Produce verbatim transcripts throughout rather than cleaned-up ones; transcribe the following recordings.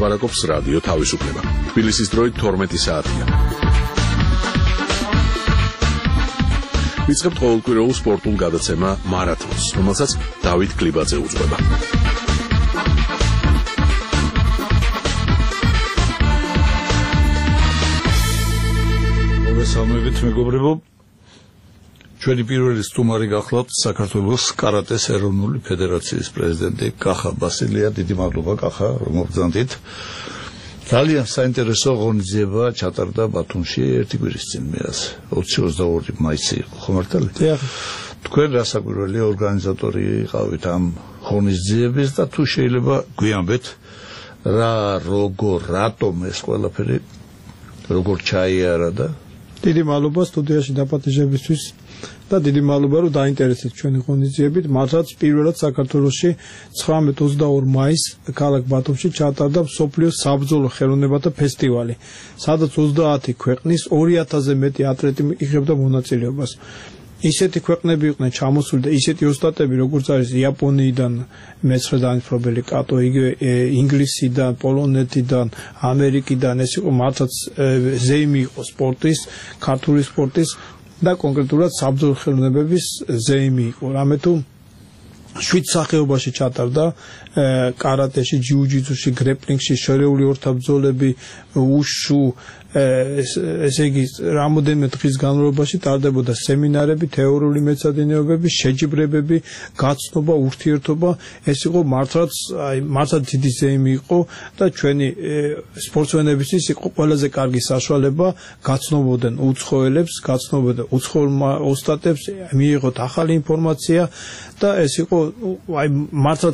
ლაპარაკობს რადიო თავისუფლება. თბილისის დროით თორმეტი საათია. ვიწყებთ ყოველკვირეულ სპორტულ გადაცემა მარათონს, რომელსაც დავით კლიბაძე უძღვება. მოგესალმებით მეგობრებო. ჩვენი პირველი სტუმარი გახლავთ საქართველოს კარატეს ეროვნული ფედერაციის პრეზიდენტი კახა ბასილია. დიდი მადლობა კახა, რომ მოგზავნით. ძალიან საინტერესო ღონისძიება ჩატარდა ბათუმში ერთი კვირის წინ მეას ოცი ოცდაორი მაისი იყო ხო მართალი? დიახ. თქვენ რასაკვირველი ორგანიზატორი იყავით ამ ღონისძიების და თუ შეიძლება გვიანბეთ რა როგორ რატომ ეს ყველაფერი როგორ ჩაიარა და დიდი მადლობა სტუდიაში დაპატიჟებისთვის და დიდი მადლობა რომ დაინტერესეთ ჩვენი ღონისძიებით. მართლაც პირველად საქართველოში ცხრამეტ ოცდაორ მაისს ქალაქ ბათუმში ჩატარდა მსოფლიოს საბრძოლო ხელოვნებათა ფესტივალი, სადაც ოცდაათი ქვეყნის ორი ათასზე მეტი ატლეტი იღებდა მონაწილეობას. ისეთი ქვეყნები იყვნენ ჩამოსული და ისეთი ოსტატები, როგორც არის იაპონიიდან მეცხრე დამფრობელი კატო, იგივე ინგლისიდან, პოლონეთიდან, ამერიკიდან, ეს იყო მართლაც ზეიმი იყო სპორტის, ქართული სპორტის და კონკრეტულად საბრძოლო ხელოვნებების ზეიმი იყო. რამე თუ შვიდ სახეობაში ჩატარდა კარატეში, ჯიუ-ჯიტსუში, გრეპლინგში, შერეული ორთაბრძოლები, უშუ, ესე იგი რამოდენიმე დღის განმავლობაში ტარდებოდა სემინარები, თეორიული მეცადინეობები, შეჯიბრებები, გაცნობა, ურთიერთობა. ეს იყო მართლაც აი მართლაც დიდი ზეიმი იყო და ჩვენი სპორტსმენებისთვის იყო ყველაზე კარგი საშუალება გაცნობოდნენ უცხოელებს, გაცნობოდნენ უცხოელ ოსტატებს, მიიღოთ ახალი ინფორმაცია და ეს იყო აი მართლაც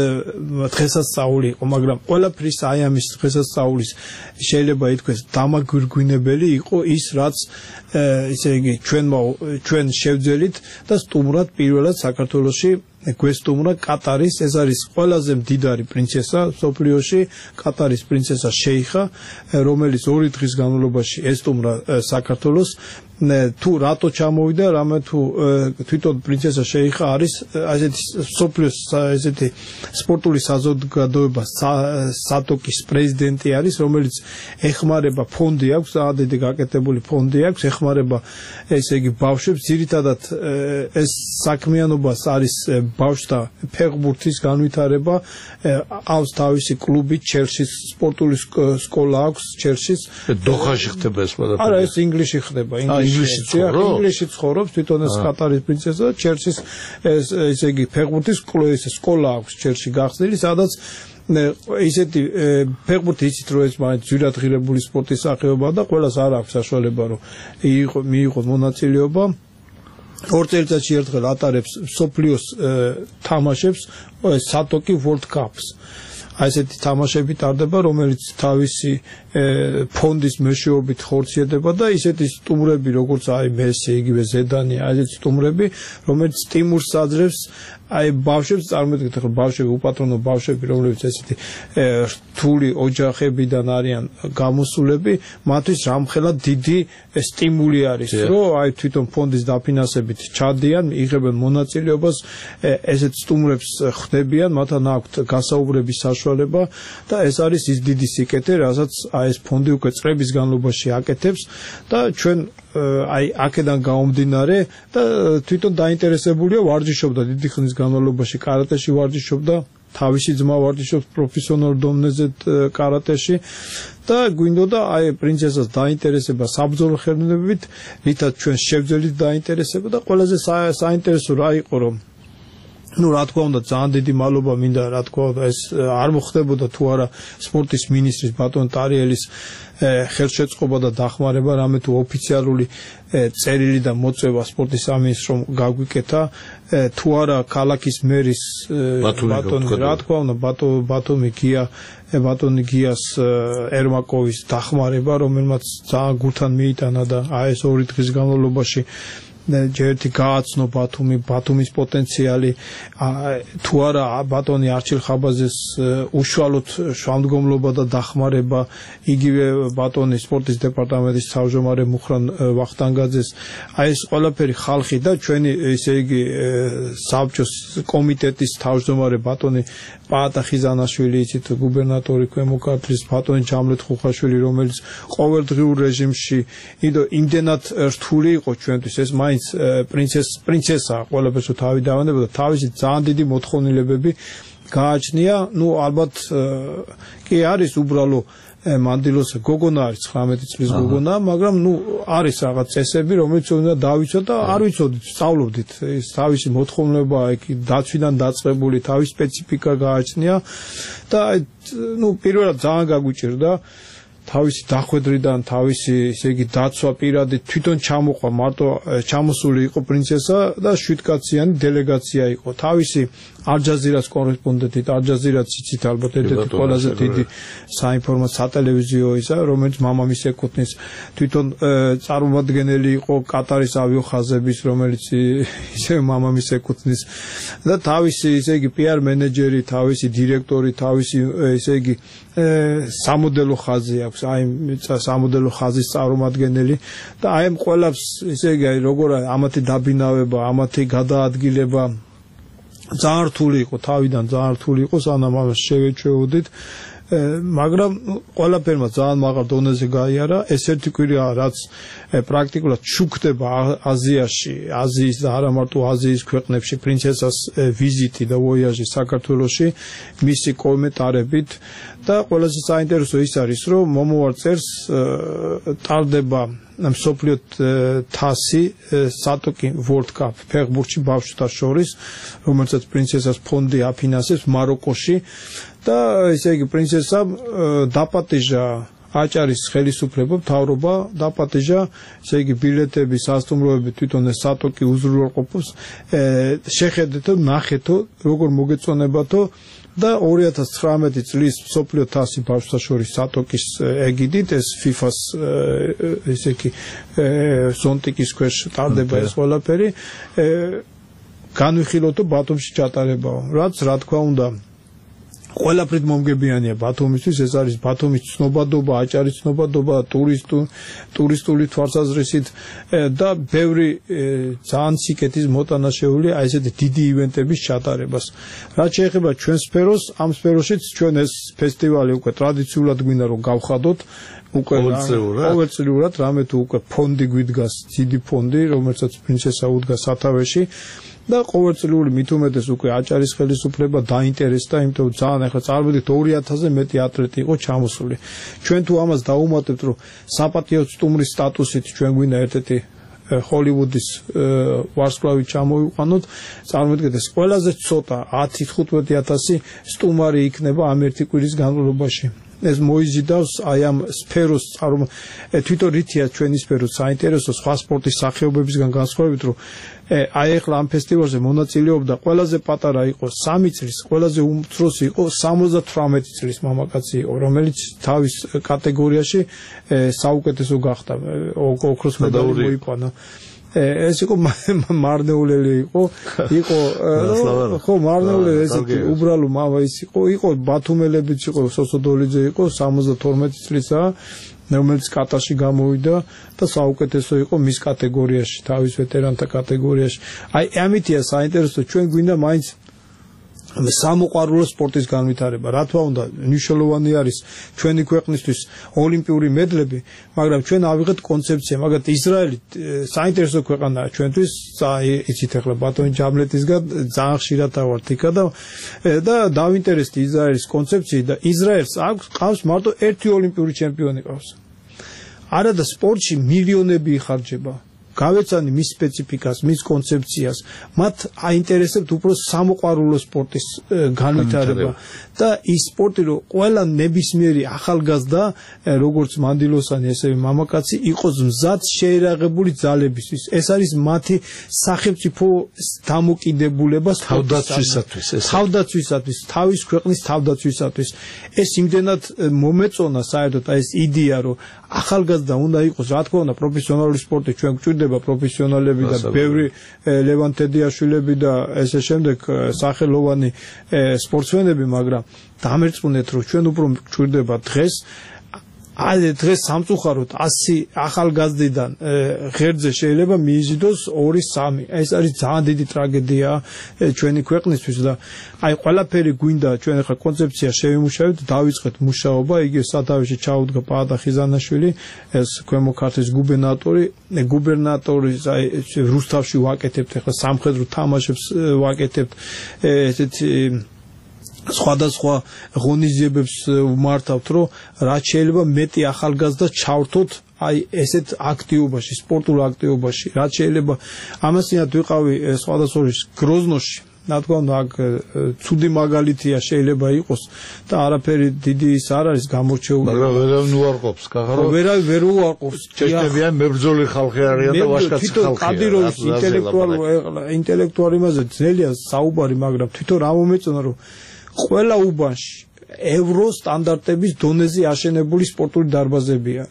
დღესასწაული იყო, მაგრამ ყველაფრის აი ამის დღესასწაულის შეიძლება ითქვეს დამაგვირგვინებელი იყო ის, რაც ესე იგი ჩვენმა ჩვენ შევძელით და სტუმრად პირველად საქართველოში გვესტუმრა კატარის, ეს არის ყველაზე მდიდარი პრინცესა მსოფლიოში, კატარის პრინცესა შეიხა, რომელიც ორი დღის განმავლობაში ესტუმრა საქართველოს. თუ რატო ჩამოვიდა, რამე თუ თვითონ პრინცესა შეიხა არის ასეთი მსოფლიოს ესეთი სპორტული საზოგადოება სატოკის პრეზიდენტი არის, რომელიც ეხმარება ფონდი აქვს, საადეთი გაკეთებული ფონდი აქვს, ეხმარება ესე იგი ბავშვებს. ძირითადად ეს საქმიანობას არის ბავშვთა ფეხბურთის განვითარება, აქვს თავისი კლუბი ჩელსის, სპორტული სკოლა აქვს ჩელსის. დოხაში ხდება ეს ყველაფერი? არა, ეს ინგლისში ხდება, ინგლისში ცხოვრობს, ინგლისში ცხოვრობს, თვითონ ეს კატარის პრინცესა, ჩელსის ესე იგი ფეხბურთის სკოლა აქვს ჩელსში გახსნილი, სადაც ისეთი ფეხბურთი იცით რომ ეს მაინც ძვირად ღირებული სპორტის სახეობა და ყველას არ აქვს საშუალება რომ მიიღოს მონაწილეობა. ორ წელიწადში ერთხელ ატარებს მსოფლიოს თამაშებს, სატოკი World Cups. აი ესეთი თამაშები ტარდება, რომელიც თავისი ფონდის მეშვეობით ხორციელდება და ისეთი სტუმრები, როგორც აი მესი, იგივე ზედანი, აი ესეთი სტუმრები, რომელიც სტიმულს აძლევს აი ბავშვებს, წარმოიდგინეთ ახლა ბავშვები, უპატრონო ბავშვები, რომლებიც ესეთი რთული ოჯახებიდან არიან გამოსულები, მათთვის რამხელა დიდი სტიმული არის, რომ აი თვითონ ფონდის დაფინანსებით ჩადიან, იღებენ მონაწილეობას, ესეთ სტუმრებს ხვდებიან, მათთან აქვთ გასაუბრების საშუალება და ეს არის ის დიდი სიკეთე, რასაც აი ეს ფონდი უკვე წლების განმავლობაში აკეთებს და ჩვენ აი აქედან გამომდინარე და თვითონ დაინტერესებულია ვარჯიშობდა დიდი ხნის განმავლობაში კარატეში ვარჯიშობდა, თავისი ძმა ვარჯიშობს პროფესიონალურ დონეზე კარატეში და გვინდოდა აი პრინცესას დაინტერესება საბრძოლო ხელოვნებებით, რითაც ჩვენ შევძელით დაინტერესება და ყველაზე საინტერესო რა იყო რომ ну რა თქმა უნდა ძალიან დიდი მადლობა მინდა რა თქმა უნდა ეს არ მოხდებოდა თუ არა სპორტის მინისტრის ბატონ ტარიელის ხელშეწყობა და დახმარება, რამე თუ ოფიციალური წერილი და მოწვევა სპორტის სამინისტრომ გაგვიკეთა, თუ არა ქალაქის მერის ბატონი რა თქმა უნდა ბატონი გია ბატონი გიას ერმაკოვის დახმარება, რომელმაც ძალიან გულთან მიიტანა და აი ეს ორი დღის განმავლობაში ჯერტი გააცნო ბათუმი, ბათუმის პოტენციალი თუ არა ბატონი არჩილ ხაბაძეს უშუალოდ შუამდგომლობა და დახმარება, იგივე ბატონი სპორტის დეპარტამენტის თავმჯდომარე მუხრან ვახტანგაძეს, აი ეს ყველაფერი ხალხი და ჩვენი ესე იგი საბჭოს კომიტეტის თავმჯდომარე ბატონი პაატა ხიზანაშვილი, იცით გუბერნატორი ქვემო ქართლის, ბატონი ჯამლეთ ხუხაშვილი, რომელიც ყოველდღიურ რეჟიმში იდო იმდენად რთული იყო ჩვენთვის, ეს მაინც პრინცეს პრინცესაა ყველაფერს თავი დავანებოდა, თავისი ძალიან დიდი მოთხოვნილებები გააჩნია, ну ალბათ კი არის უბრალო მანდილოს გოგონა არის ცხრამეტი წლის გოგონა, მაგრამ ну არის რაღაც წესები, რომელიც უნდა დავიცოთ და არ ვიცოდით, სწავლობდით, ეს თავისი მოთხოვნილება იქ დაცვიდან დაწყებული, თავისი სპეციფიკა გააჩნია და ну პირველად ძალიან გაგვიჭირდა თავისი დახვედრიდან, თავისი ესე იგი დაცვა პირადი თვითონ ჩამოყვა, მარტო ჩამოსული იყო პრინცესა და შვიდკაციანი დელეგაცია იყო. თავისი ალ-ჯაზირას კორესპონდენტით, ალ-ჯაზირას იცით ალბათ ერთ-ერთი ყველაზე დიდი საინფორმაციო სატელევიზიო ისა, რომელიც მამამისს ეკუთვნის, თვითონ წარმომადგენელი იყო კატარის ავიოხაზების, რომელიც ისე მამამისს ეკუთვნის და თავისი ესე იგი პი არ მენეჯერი, თავისი დირექტორი, თავისი ესე იგი სამოდელო ხაზი აქვს, აი სამოდელო ხაზის წარმომადგენელი და აი ამ ყველაფერს ესე იგი აი როგორ ამათი დაბინავება, ამათი გადაადგილება ძალიან რთული იყო, თავიდან ძალიან რთული იყო, სანამ ამას შევეჩვეოდით, მაგრამ ყველაფერმა ძალიან მაღალ დონეზე გაიარა, ეს ერთი კვირა რაც პრაქტიკულად შუქდება აზიაში, აზიის და არა მარტო აზიის ქვეყნებში პრინცესას ვიზიტი და ვოიაჟი საქართველოში, მისი კომენტარებით და ყველაზე საინტერესო ის არის, რომ მომოვარ წელს ტარდება მსოფლიო თასი სატოკი World Cup ფეხბურთში ბავშვთა შორის, რომელსაც პრინცესას ფონდი აფინანსებს მაროკოში და ესე იგი პრინცესამ დაპატიჟა აჭარის ხელისუფლება, მთავრობა დაპატიჟა, ესე იგი ბილეთები, სასტუმროები თვითონ ეს სატოკი უზრუნველყოფს, შეხედეთო, ნახეთო, როგორ მოგეწონებათო და ორი ათას ცხრამეტი წლის მსოფლიო თასი ბავშვთა შორის სატოკის ეგიდით ეს ფიფას ესე იგი ზონტიკის ქვეშ ტარდება ეს ყველაფერი, განვიხილოთ ბათუმში ჩატარებაო, რაც რა თქმა უნდა ყველაფრით მომგებიანია ბათუმისთვის, ეს არის ბათუმის ცნობადობა, აჭარის ცნობადობა, ტურისტუ ტურისტული თვალსაზრისით და ბევრი ძალიან სიკეთის მოტანა შეუძლია აი ესეთი დიდი ივენტების ჩატარებას. რაც შეეხება ჩვენ სფეროს, ამ სფეროშიც ჩვენ ეს ფესტივალი უკვე ტრადიციულად გვინდა რომ გავხადოთ, უკვე ყოველწლიურად რამე თუ უკვე ფონდი გვიდგას, დიდი ფონდი, რომელსაც პრინცესა უდგა სათავეში და ყოველწლიური მით უმეტეს უკვე აჭარის ხელისუფლება დაინტერესდა, იმიტომ რომ ძალიან ახლა წარმოვიდგინეთ ორი ათასზე მეტი ათლეტი იყო ჩამოსული. ჩვენ თუ ამას დავუმატებთ, რომ საპატიო სტუმრის სტატუსით ჩვენ გვინდა ერთ-ერთი ჰოლივუდის ვარსკვლავი ჩამოვიყვანოთ, წარმოვიდგინეთ ეს ყველაზე ცოტა ათი თხუთმეტი ათასი სტუმარი იქნება ამ ერთი კვირის განმავლობაში. ეს მოიზიდავს აი ამ სფეროს წარმო თვითონ რითია ჩვენი სფერო საინტერესო სხვა სპორტის სახეობებისგან განსხვავებით, რომ აი ახლა ამ ფესტივალზე მონაწილეობდა ყველაზე პატარა იყო სამი წლის, ყველაზე უმცროსი იყო სამოცდათვრამეტი წლის მამაკაცი იყო, რომელიც თავის კატეგორიაში საუკეთესო გახდა, ოქროს მედალი მოიყვანა. ეს იყო მარნეულელი იყო, იყო ხო მარნეულელი ესეთი უბრალო მამა ის იყო, იყო ბათუმელებიც იყო, სოსოდოლიძე იყო, სამოცდათორმეტი წლისა, რომელიც კატარში გამოვიდა და საუკეთესო იყო მის კატეგორიაში, თავის ვეტერანთა კატეგორიაში. აი ამითია საინტერესო, ჩვენ გვინდა მაინც სამოყვარულო სპორტის განვითარება. რა თქმა უნდა, მნიშვნელოვანი არის ჩვენი ქვეყნისთვის ოლიმპიური მედლები, მაგრამ ჩვენ ავიღეთ კონცეფცია, მაგათ ისრაელი საინტერესო ქვეყანაა ჩვენთვის, იცით ახლა ბატონი ჯამლეტისგან ძალიან ხშირად ავართ იქა და და დავინტერესდი ისრაელის კონცეფციით და ისრაელს აქვს ყავს მარტო ერთი ოლიმპიური ჩემპიონი ყავს. არა და სპორტში მილიონები იხარჯება. გავეცანი მის სპეციფიკას, მის კონცეფციას, მათ აინტერესებთ უფრო სამოყვარულო სპორტის განვითარება და ის სპორტი რომ ყველა ნებისმიერი ახალგაზრდა, როგორც მანდილოსანი, ასევე მამაკაცი იყოს მზად შეერაღებული ძალებისთვის. ეს არის მათი სახელმწიფო დამოკიდებულება თავდაცვისათვის, თავდაცვისათვის, თავის ქვეყნის თავდაცვისათვის. ეს იმდენად მომეწონა საერთოდ ეს იდეა, რომ ახალგაზრდა უნდა იყოს, რა თქმა უნდა, პროფესიონალური სპორტი ჩვენ გვჭირდება პროფესიონალები და ბევრი ლევან თედიაშვილები და ესე შემდეგ სახელოვანი სპორტსმენები, მაგრამ დამერწმუნეთ, რომ ჩვენ უფრო გვჭირდება დღეს აი დღეს სამწუხაროდ ასი ახალგაზრდიდან ღერძზე შეიძლება მიიზიდოს ორი სამი. ეს არის ძალიან დიდი ტრაგედია ჩვენი ქვეყნისთვის და აი ყველაფერი გვინდა ჩვენ ახლა კონცეფცია შევიმუშავეთ, დავიწყეთ მუშაობა, იგივე სათავეში ჩაუდგა პაატა ხიზანაშვილი, ეს ქვემო ქართლის გუბერნატორი, გუბერნატორის აი რუსთავში ვაკეთებთ, ახლა სამხედრო თამაშებს ვაკეთებთ, ესეთი სხვადასხვა ღონისძიებებს ვმართავთ, რომ რაც შეიძლება მეტი ახალგაზრდა ჩავრთოთ აი ესეთ აქტივობაში, სპორტულ აქტივობაში, რაც შეიძლება ამასინათ ვიყავი სხვადასხვა გროზნოში, რა თქმა უნდა, აქ ცუდი მაგალითია შეიძლება იყოს და არაფერი დიდი ის არ არის გამორჩეული. მაგრამ ვერავინ უარყოფს, კახარო. ვერავინ ვერ უარყოფს. ჩეჩნებიან მებრძოლი ხალხი არიან და ვაჟკაცი ხალხია. კადიროვის ინტელექტუალურ ინტელექტუალურ იმაზე ძნელია საუბარი, მაგრამ თვითონ რა მომეწონა, რომ ყველა უბანში ევრო სტანდარტების დონეზე აშენებული სპორტული დარბაზებია.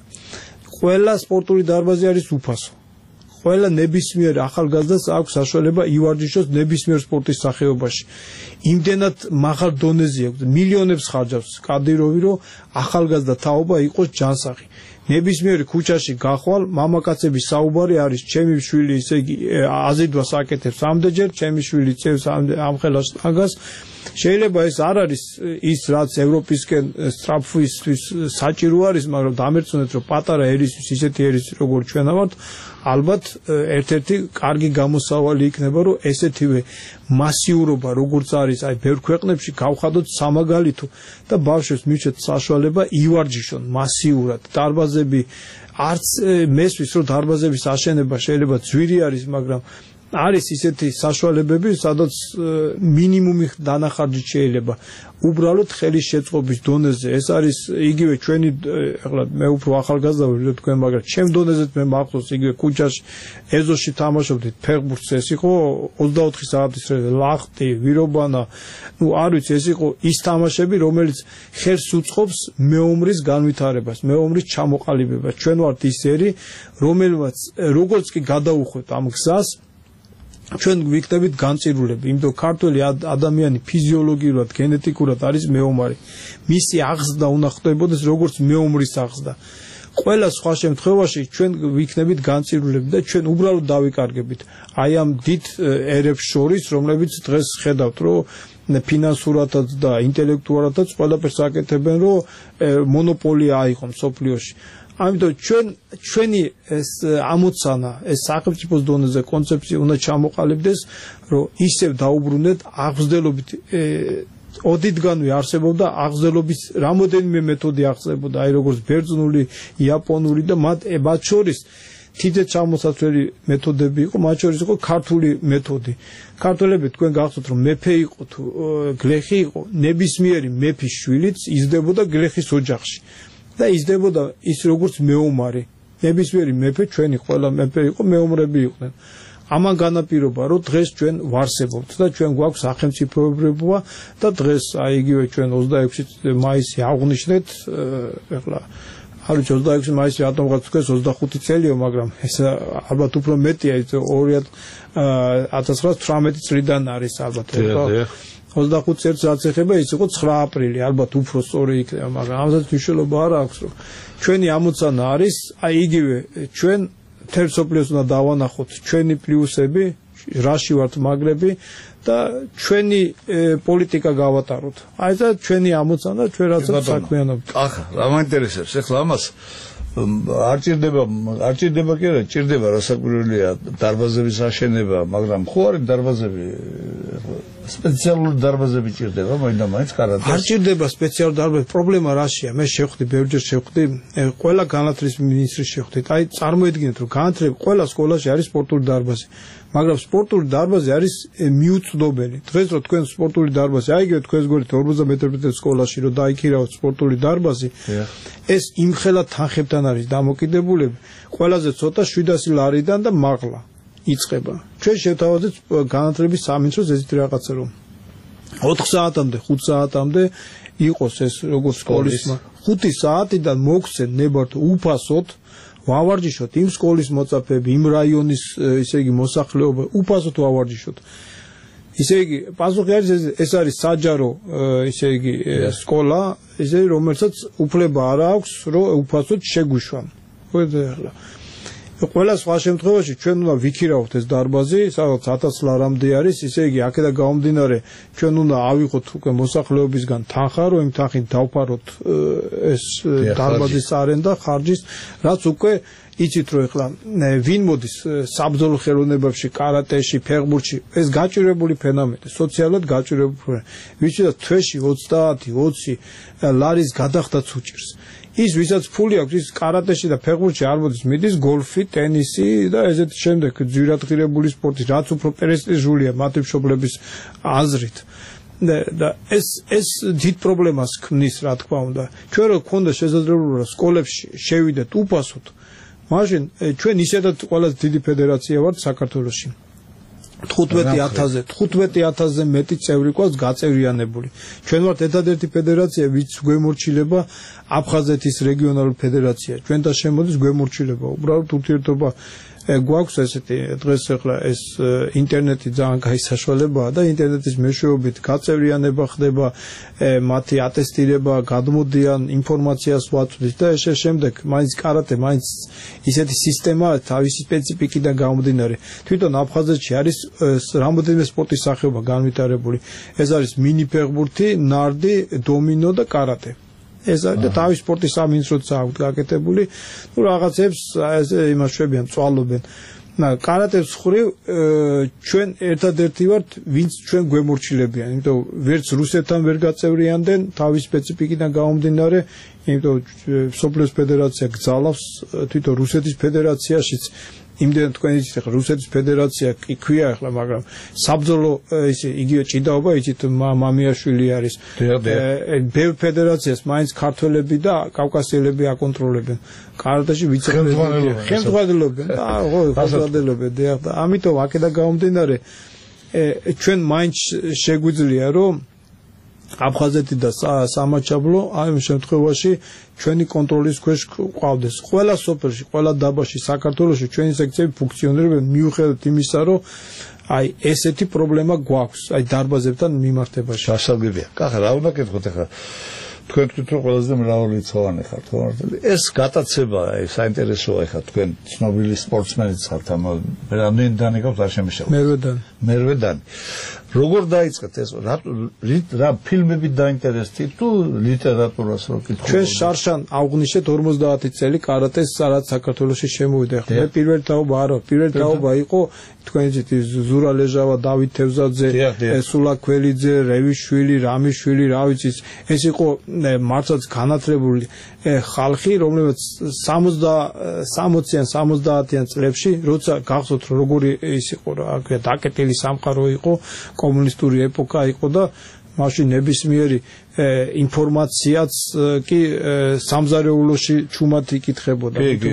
ყველა სპორტული დარბაზი არის უფასო. ყველა ნებისმიერ ახალგაზრდას აქვს საშუალება ივარჯიშოს ნებისმიერ სპორტის სახეობაში. იმდენად მაღალ დონეზე აქვს, მილიონებს ხარჯავს კადიროვი, რომ ახალგაზრდა თაობა იყოს ჯანსაღი. ნებისმიერ ქუჩაში გახვალ მამაკაცების საუბარი არის, ჩემი შვილი ისე იგი აზიდვას აკეთებს ამდენჯერ, ჩემი შვილი წევს ამ ხელას შტანგას. შეიძლება ეს არ არის ის, რაც ევროპისკენ სტრაფვისთვის საჭირო არის, მაგრამ დამერწმუნეთ, რომ პატარა ერისთვის, ისეთი ერისთვის, როგორც ჩვენა ვართ, ალბათ ერთ-ერთი კარგი გამოსავალი იქნება, რომ ესეთივე მასიურობა, როგორც არის აი ბევრ ქვეყნებში, გავხადოთ სამაგალითო და ბავშვებს მივცეთ საშუალება ივარჯიშონ მასიურად. დარბაზები არც მესვის, რომ დარბაზების აშენება შეიძლება ძვირი არის, მაგრამ არის ისეთი საშუალებები, სადაც მინიმუმი დანახარჯი შეიძლება უბრალოდ ხელის შეწყობის დონეზე. ეს არის იგივე ჩვენი, ახლა მე უფრო ახალგაზრდა ვარ თქვენ, მაგრამ ჩემ დონეზეც მე მახსოვს იგივე ქუჩაში ეზოში თამაშობდით ფეხბურთს, ეს იყო ოცდაოთხი საათის ლახტი, ვირობანა, ну არ ვიცი, ეს იყო ის თამაშები, რომელიც ხელს უწყობს მეომრის განვითარებას, მეომრის ჩამოყალიბებას. ჩვენ ვართ ის ერი, რომელმაც როგორც კი გადაუხვევთ ამ გზას, ჩვენ ვიქნებით განწირულები, იმიტომ ქართველი ადამიანი ფიზიოლოგიურად, გენეტიკურად არის მეომარი. მისი აღზრდა უნდა ხდებოდეს როგორც მეომრის აღზრდა. ყველა სხვა შემთხვევაში ჩვენ ვიქნებით განწირულები და ჩვენ უბრალოდ დავიკარგებით აი ამ დიდ ერებს შორის, რომლებიც დღეს ხედავთ, რომ ფინანსურადაც და ინტელექტუალადაც ყველაფერს აკეთებენ, რომ მონოპოლია აიღონ სოფლიოში. ამიტომ ჩვენ ჩვენი ეს ამოცანა, ეს სახელმწიფოს დონეზე კონცეფცია უნდა ჩამოყალიბდეს, რომ ისევ დაუბრუნდეთ აღზრდელობით ოდითგანვე არსებობდა აღზრდელობის რამოდენიმე მეთოდი აღწევოდა, აი როგორც ბერძნული, იაპონური და მათ მათ შორის თითე ჩამოსაცველი მეთოდები იყო, მათ შორის იყო ქართული მეთოდი. ქართველები თქვენ გახსოვთ, რომ მეფე იყო თუ გლეხი იყო, ნებისმიერი მეფის შვილიც იზრდებოდა გლეხის ოჯახში. და იზრდებოდა ის როგორც მეომარი. ნებისმიერი მეფე, ჩვენი ყველა მეფე იყო, მეომრები იყვნენ. ამან განაპირობა, რომ დღეს ჩვენ ვარსებობთ და ჩვენ გვაქვს სახელმწიფოებრობა და დღეს აი იგივე ჩვენ ოცდაექვსი მაისი აღვნიშნეთ, ეხლა არ ვიცი ოცდაექვსი მაისი რატომ გაწყვეს ოცდახუთი წელიო, მაგრამ ეს ალბათ უფრო მეტია, ის ორი ათას ცხრამეტი წლიდან არის ალბათ. ოცდახუთი წელს რაც ეხება, ის იყო ცხრა აპრილი, ალბათ უფრო სწორი იქნება, მაგრამ ამასაც მნიშვნელობა არ აქვს, რომ ჩვენი ამოცანა არის, აი იგივე ჩვენ მთელ სოფლიოს უნდა დავანახოთ ჩვენი პლუსები, რაში ვართ მაგრები და ჩვენი პოლიტიკა გავატაროთ. აი და ჩვენი ამოცანა ჩვენ რასაც საქმიანობთ. ახლა რა მაინტერესებს ახლა ამას არ ჭირდება, არ ჭირდება კი არა, ჭირდება რასაკვირველია დარბაზების აშენება, მაგრამ ხო არის დარბაზები, სპეციალური დარბაზები ჭირდება, მაინდა-მაინც კარატეს. არ ჭირდება სპეციალური დარბაზები, პრობლემა რაშია? მე შევხვდი, ბევრჯერ შევხვდი, ყველა განათლის მინისტრის შევხვდით. აი წარმოედგინეთ, რომ განათლება ყველა სკოლაში არის სპორტული დარბაზი. მაგრამ სპორტული დარბაზი არის მიუწვდომელი. დღეს რო თქვენ სპორტული დარბაზი, აიგეთ თქვენს გვერდით ორმოცდამეტრი მეტრის სკოლაში რო დაიქირავთ სპორტული დარბაზი, ეს იმხელა თანხებთან არის დამოკიდებულები, ყველაზე ცოტა შვიდასი ლარიდან და მაღლა იწყება. ჩვენ შევთავაზეთ განათლების სამინისტროს ესეთი რაღაცა, რომ ოთხ საათამდე, ხუთ საათამდე იყოს ეს როგორც სკოლის ხუთი საათიდან მოგცენ ნებართო უფასოდ ვავარჯიშოთ იმ სკოლის მოწაფეები, იმ რაიონის ისე იგი მოსახლეობა უფასოდ ვავარჯიშოთ. ისე იგი პასუხი არის ეს არის საჯარო ისე იგი სკოლა, ისე რომელსაც უფლება არ აქვს რომ უფასოდ შეგვიშვან. ხო, ყველა სხვა შემთხვევაში ჩვენ უნდა ვიქირავთ ეს დარბაზი, სადაც ათას ლარამდე არის, ისე იგი აქედან გამომდინარე ჩვენ უნდა ავიღოთ უკვე მოსახლეობისგან თანხა, რომ იმ თანხით დავფაროთ ეს დარბაზის არენდა, ხარჯის, რაც უკვე იცით რომ ეხლა ვინ მოდის საბრძოლო ხელოვნებებში, კარატეში, ფეხბურთში, ეს გაჭირებული ფენომენი, სოციალურად გაჭირებული. ვიცით თვეში ოცდაათი ოცი ლარის გადახდაც უჭირს. ის ვისაც ფული აქვს, ის კარატეში და ფეხბურთში არ მოდის, მიდის გოლფი, ტენისი და ესეთ შემდეგ ძვირადღირებული სპორტი, რაც უფრო პრესტიჟულია მათი მშობლების აზრით. და ეს ეს დიდ პრობლემას ქმნის, რა თქმა უნდა. ჩვენ რო გქონდა შესაძლებლობა სკოლებში შევიდეთ უფასოდ, მაშინ ჩვენ ისედაც ყველაზე დიდი ფედერაცია ვართ საქართველოში. თხუთმეტი ათასზე თხუთმეტი ათასზე მეტი წევრი ყავს გაწევრიანებული. ჩვენ ვართ ერთადერთი ფედერაცია, ვინც გვემორჩილება აფხაზეთის რეგიონალური ფედერაცია. ჩვენთან შემოდის გვემორჩილება. უბრალოდ ურთიერთობა გვაქვს ესეთი დღეს ახლა ეს ინტერნეტი ძალიან კაი საშუალებაა და ინტერნეტის მეშვეობით გაწევრიანება ხდება, მათი ატესტირება, გადმოდიან, ინფორმაციას ვაწვდით და ეს შემდეგ მაინც კარატე, მაინც ისეთი სისტემაა თავისი სპეციფიკიდან გამომდინარე. თვითონ აფხაზეთში არის რამოდენიმე სპორტის სახეობა განვითარებული. ეს არის მინი ფეხბურთი, ნარდი, დომინო და კარატე. ეს არის და თავის სპორტის სამინისტროც აქვს გაკეთებული. ნუ რაღაცებს იმას შვებიან, წვალობენ. და კარატეს ხრივ ჩვენ ერთადერთი ვართ, ვინც ჩვენ გვემორჩილებიან. იმიტომ ვერც რუსეთთან ვერ გაწევრიანდნენ თავის სპეციფიკიდან გამომდინარე, იმიტომ სოფლის ფედერაცია გძალავს თვითონ რუსეთის ფედერაციაშიც. იმდენ თქვენ იცით ახლა რუსეთის ფედერაცია კი ქვია ახლა, მაგრამ საბრძოლო ისე იგივე ჭიდაობა იცით მამიაშვილი არის. ბევრ ფედერაციას მაინც ქართველები და კავკასიელები აკონტროლებენ. კარატეში ვიცე-პრეზიდენტი ხელმძღვანელობენ და ხო ხელმძღვანელობენ და ამიტომ აქედან გამომდინარე ჩვენ მაინც შეგვიძლია რომ აფხაზეთი და სამაჩაბლო ამ შემთხვევაში ჩვენი კონტროლის ქვეშ ყავდეს. ყველა სოფელში, ყველა დაბაში საქართველოში ჩვენი სექციები ფუნქციონირებენ მიუხედავად იმისა, რომ აი ესეთი პრობლემა გვაქვს, აი დარბაზებთან მიმართებაში. გასაგებია. კახა, რა უნდა გეტყვით ახლა? თქვენ თვითონ რომ ყველაზე მრავალრიცხოვანი ხართ, ხო? ეს გატაცება, აი საინტერესოა ახლა თქვენ ცნობილი სპორტსმენიც ხართ, ამ რამდენი დანი გაქვთ არ შემეშალოთ? მერვედანი. მერვედანი. როგორ დაიწყეთ ეს? რა რა ფილმებით დაინტერესდით თუ ლიტერატურას რო კითხულობთ? ჩვენ შარშან აღვნიშნეთ ორმოცდაათი წელი კარატეს სადაც საქართველოში შემოვიდა. ახლა მე პირველი თაობა არა, პირველი თაობა იყო თქვენ იცით ზურა ლეჟავა, დავით თევზაძე, სულა ქველიძე, რევიშვილი, რამიშვილი, რა ვიცი, ეს იყო მართლაც განათლებული ხალხი, რომლებიც სამოციან სამოცდაათიან წლებში, როცა გახსოვთ როგორი ის იყო რა, დაკეტილი სამყარო იყო, კომუნისტური ეპოქა იყო და მაშინ ნებისმიერი ინფორმაციაც კი სამზარეულოში ჩუმად იკითხებოდა.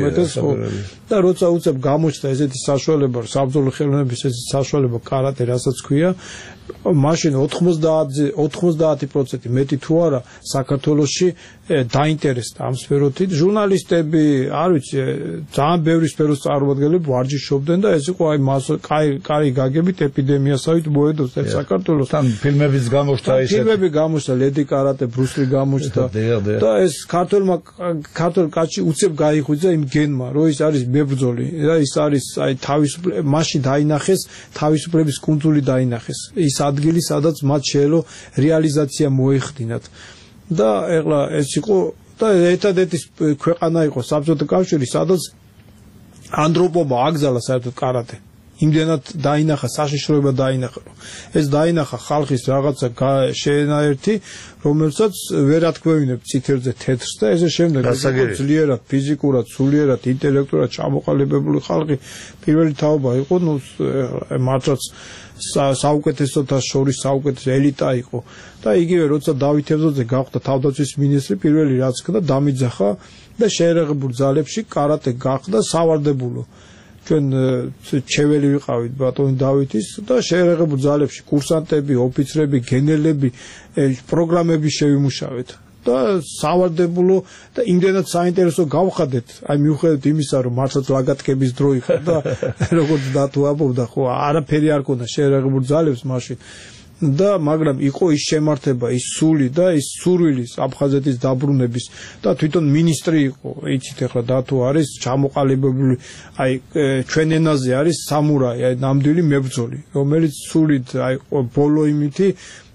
და როცა უცებ გამოჩნდა ესეთი საშუალება, საბრძოლო ხელოვნების ესეთი საშუალება კარატე, რასაც ქვია, მაშინ ოცდაათი პროცენტი მეტი თუ არა საქართველოში დაინტერესდა ამ სფეროთით. ჟურნალისტები, არ ვიცი, ძალიან ბევრი სფეროს წარმომადგენლები ვარჯიშობდნენ და ეს იყო აი კაი გაგებით ეპიდემიასავით მოედოს საქართველოს. თან ფილმებიც გამოჩნდა ისეთი. ფილმები გამოჩნდა, ლედი კარატე, ბრუსლი გამოჩნდა და ეს ქართველმა ქართველ კაცი უცებ გაიხვიძა იმ გენმა, რომ ის არის მებრძოლი და ის არის აი თავისუფლების მასში დაინახეს, თავისუფლების კუნძული დაინახეს. ის ადგილი, სადაც მათ შეელო რეალიზაცია მოეხდინათ. და ეხლა ეს იყო და ერთადერთი ქვეყანა იყო საბჭოთა კავშირი, სადაც ანდროპობა აგზალა საერთოდ კარატე. იმდენად დაინახა, საშიშროება დაინახა. ეს დაინახა ხალხის რაღაცა შეენაერთი, რომელსაც ვერ ათქვევინებ ციფერზე თეთრს და ესე შემდეგ ძლიერად ფიზიკურად, სულიერად, ინტელექტუალურად ჩამოყალიბებული ხალხი პირველი თაობა იყო, ნუ მართლაც საუკეთესოთა შორის საუკეთესო ელიტა იყო. და იგივე როცა დავით თევზაძე გახდა თავდაცვის მინისტრი, პირველი რაც ხდა, დამიძახა და შეერაღებულ ძალებში კარატე გახდა სავარდებულო. ჩვენ ჩეველი ვიყავით ბატონი დავითის და შეერაღებულ ძალებში კურსანტები, ოფიცრები, გენერლები პროგრამები შევიმუშავეთ. და სავარდებულო და იმდენად საინტერესო გავხადეთ, აი მიუხედავად იმისა, რომ მართლაც ლაგატკების დრო იყო და როგორც დათო აბობდა, ხო, არაფერი არ ქონდა შეერაღებულ ძალებს მაშინ. და მაგრამ იყო ის შემართება, ის სული და ის სურვილი აფხაზეთის დაბრუნების და თვითონ მინისტრი იყო, იცით ახლა დათო არის ჩამოყალიბებული, აი ჩვენ ენაზე არის სამურაი, აი ნამდვილი მებრძოლი, რომელიც სულით აი ბოლო იმითი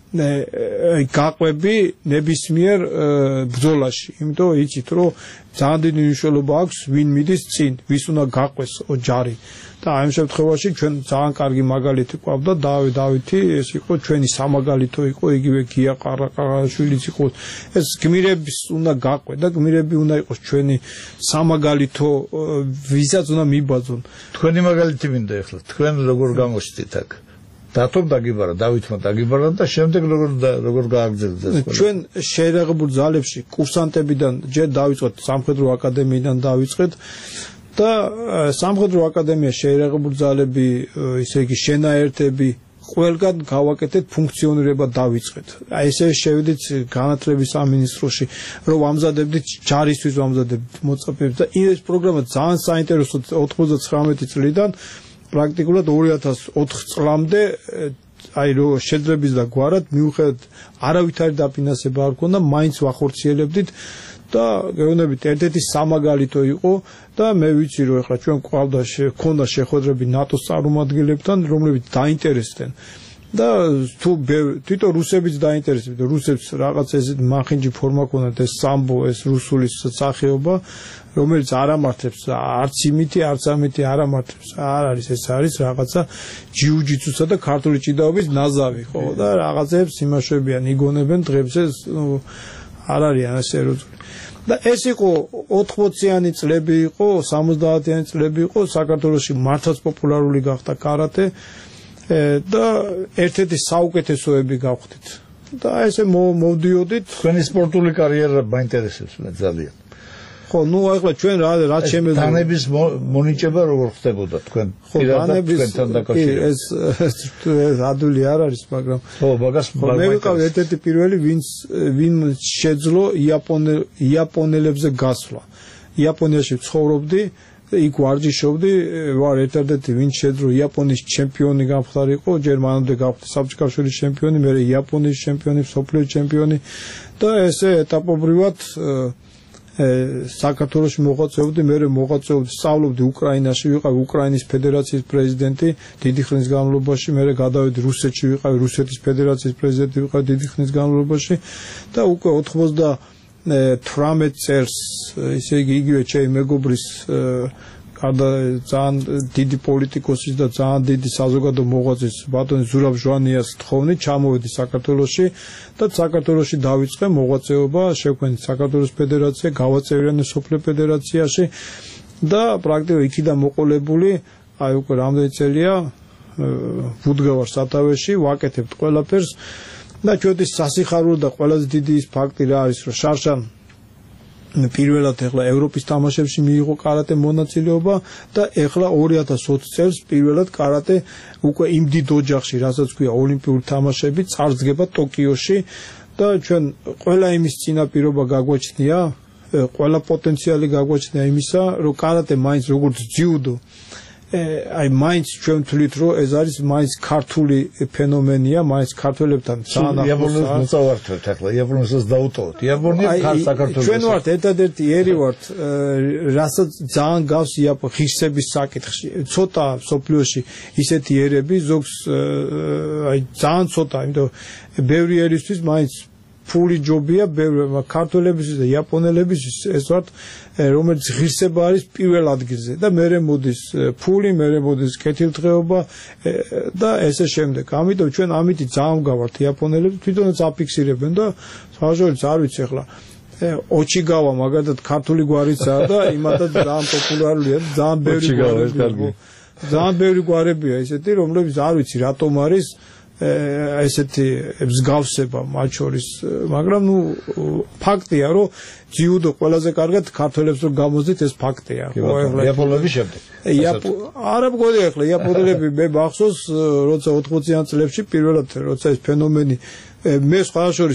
აი გაყვები ნებისმიერ ბრძოლაში, იმიტომ იცით რომ ძალიან დიდი მნიშვნელობა აქვს ვინ მიდის წინ, ვის უნდა გაყვეს ჯარი. და ამ შემთხვევაში ჩვენ ძალიან კარგი მაგალითი გვყავდა დავით დავითი, ეს იყო ჩვენი სამაგალითო იყო, იგივე გია ყარაყაშვილიც იყო. ეს გმირების უნდა გაყვე და გმირები უნდა იყოს ჩვენი სამაგალითო, ვისაც უნდა მიბაძონ. თქვენი მაგალითი მინდა ახლა, თქვენ როგორ გამოჩნდით აქ? დათომ დაგიბარა, დავითმა დაგიბარა და შემდეგ როგორ როგორ გააგრძელეთ ეს ყველა? ჩვენ შეერაღებულ ძალებში კურსანტებიდან ჯერ დავიწყეთ სამხედრო აკადემიიდან დავიწყეთ და სამხედრო აკადემია შეერაღებულ ძალები, ისე იგი შენაერთები ყველგან გავაკეთეთ ფუნქციონირება დავიწყეთ. აი ესე შევიდით განათლების სამინისტროში, რომ ვამზადებდით ჯარისთვის ვამზადებდით მოწაფეებს და ეს პროგრამა ძალიან საინტერესო ოთხმოცდათვრამეტი წლიდან პრაქტიკულად ორი ათას ოთხ წლამდე აი რო შეძლების და გვარად მიუხედავად არავითარი დაფინანსება არ ქონდა, მაინც ვახორციელებდით და გეუბნებით ერთ-ერთი სამაგალითო იყო და მე ვიცი რომ ახლა ჩვენ გვყავდა ქონდა შეხვედრები ნატოს წარმომადგენლებთან, რომლებიც დაინტერესდნენ და თუ თვითონ რუსებიც დაინტერესებდა, რუსებს რაღაც ეს მახინჯი ფორმა ქონდათ, ეს სამბო, ეს რუსული სახეობა, რომელიც არ ამართებს არც იმითი, არც ამითი არ ამართებს. არ არის, ეს არის რაღაცა ჯიუჯიტსუსა და ქართული ჭიდაობის ნაზავი, ხო, და რაღაცებს იმაშვებიან, იგონებენ დღებს, ეს არ არიან სერიოზული. და ეს იყო ოთხმოციანი წლები იყო, სამოცდაათიანი წლები იყო, საქართველოში მართლაც პოპულარული გახდა კარატე და ერთ-ერთი საუკეთესოები გავხდით. და ესე მოვდიოდით. თქვენი სპორტული კარიერა მაინტერესებს მე ძალიან. ხო, ნუ ახლა ჩვენ რა რა შემეძლო დანების მონიჭება როგორ ხდებოდა თქვენ პირადად თქვენთან დაკავშირებით? ეს ეს ადვილი არ არის, მაგრამ ხო, მაგას მე ვიყავ ერთ-ერთი პირველი, ვინც ვინ შეძლო იაპონელებზე გასვლა. იაპონიაში ცხოვრობდი, იქ ვარჯიშობდი, ვარ ერთ-ერთი ვინც შეძლო იაპონიის ჩემპიონი გამხდარიყო, ჯერ მანამდე გავხდი საბჭოთა ჩემპიონი, მე იაპონიის ჩემპიონი, მსოფლიოს ჩემპიონი და ესე ეტაპობრივად საქართველოში მოღვაწეობდი, მე მოღვაწეობდი, სწავლობდი უკრაინაში, ვიყავი უკრაინის ფედერაციის პრეზიდენტი დიდი ხნის განმავლობაში, მე გადავედი რუსეთში, ვიყავი რუსეთის ფედერაციის პრეზიდენტი, ვიყავი დიდი ხნის განმავლობაში და უკვე ოთხმოცდათვრამეტ წელს, ისე იგი იგივე ჩემი მეგობრის გარდა ძალიან დიდი პოლიტიკოსის და ძალიან დიდი საზოგადო მოღვაწის ბატონი ზურაბ ჟვანიას თხოვნით ჩამოვედი საქართველოში და საქართველოში დავიწყე მოღვაწეობა, შევქმნით საქართველოს ფედერაცია, გავაწევრიანე სოფლიო ფედერაციაში და პრაქტიკულად იქიდან მოყოლებული აი უკვე რამდენი წელია ვუდგავარ სათავეში, ვაკეთებთ ყველაფერს და ჩვენი სასიხარულო და ყველაზე დიდი ის ფაქტი რა არის, რომ შარშან პირველად ეხლა ევროპის თამაშებში მიიღო კარატე მონაწილეობა და ეხლა ორი ათას ოცი წელს პირველად კარატე უკვე იმ დიდ ოჯახში, რასაც ქვია ოლიმპიური თამაშები, წარსდგება ტოკიოში და ჩვენ ყველა იმის წინაპირობა გაგვაჩნია, ყველა პოტენციალი გაგვაჩნია იმისა, რომ კარატე მაინც როგორც ძიუდო აი მაინც ჩვენ ვთვლით, რომ ეს არის მაინც ქართული ფენომენია, მაინც ქართველებთან ძალიან ახლოს. იაპონელს მოწავართვეთ ახლა, იაპონელსაც დაუტოვოთ. იაპონია საქართველოს. ჩვენ ვართ ერთადერთი ერი ვართ, რასაც ძალიან გავს იაპონიის ღირსების საკითხში. ცოტა სოფლიოში ისეთი ერები, ზოგს აი ძალიან ცოტა, იმიტომ ბევრი ერისთვის მაინც ფული ჯობია, ბევრი ქართველებისთვის და იაპონელებისთვის ეს ვართ, რომელიც ღირსება არის პირველ ადგილზე და მერე მოდის ფული, მერე მოდის კეთილდღეობა და ესე შემდეგ. ამიტომ ჩვენ ამით ძალიან გავართ იაპონელებს, თვითონაც აფიქსირებენ და სავარაუდოდ არ ვიცი ახლა ოჩიგავა მაგალითად ქართული გვარიცაა და იმათაც ძალიან პოპულარულია, ძალიან ბევრი გვარებია. ძალიან ბევრი გვარებია ესეთი, რომლებიც არ ვიცი რატომ არის ესეთი მსგავსება მათ შორის, მაგრამ ნუ ფაქტია, რომ ჯიუდო ყველაზე კარგად ქართველებს რო გამოძით, ეს ფაქტია. იაპონელების შემდეგ. არა მგონი ახლა იაპონელები მე მახსოვს, როცა ოთხმოციან წლებში პირველად როცა ეს ფენომენი მე სხვა შორის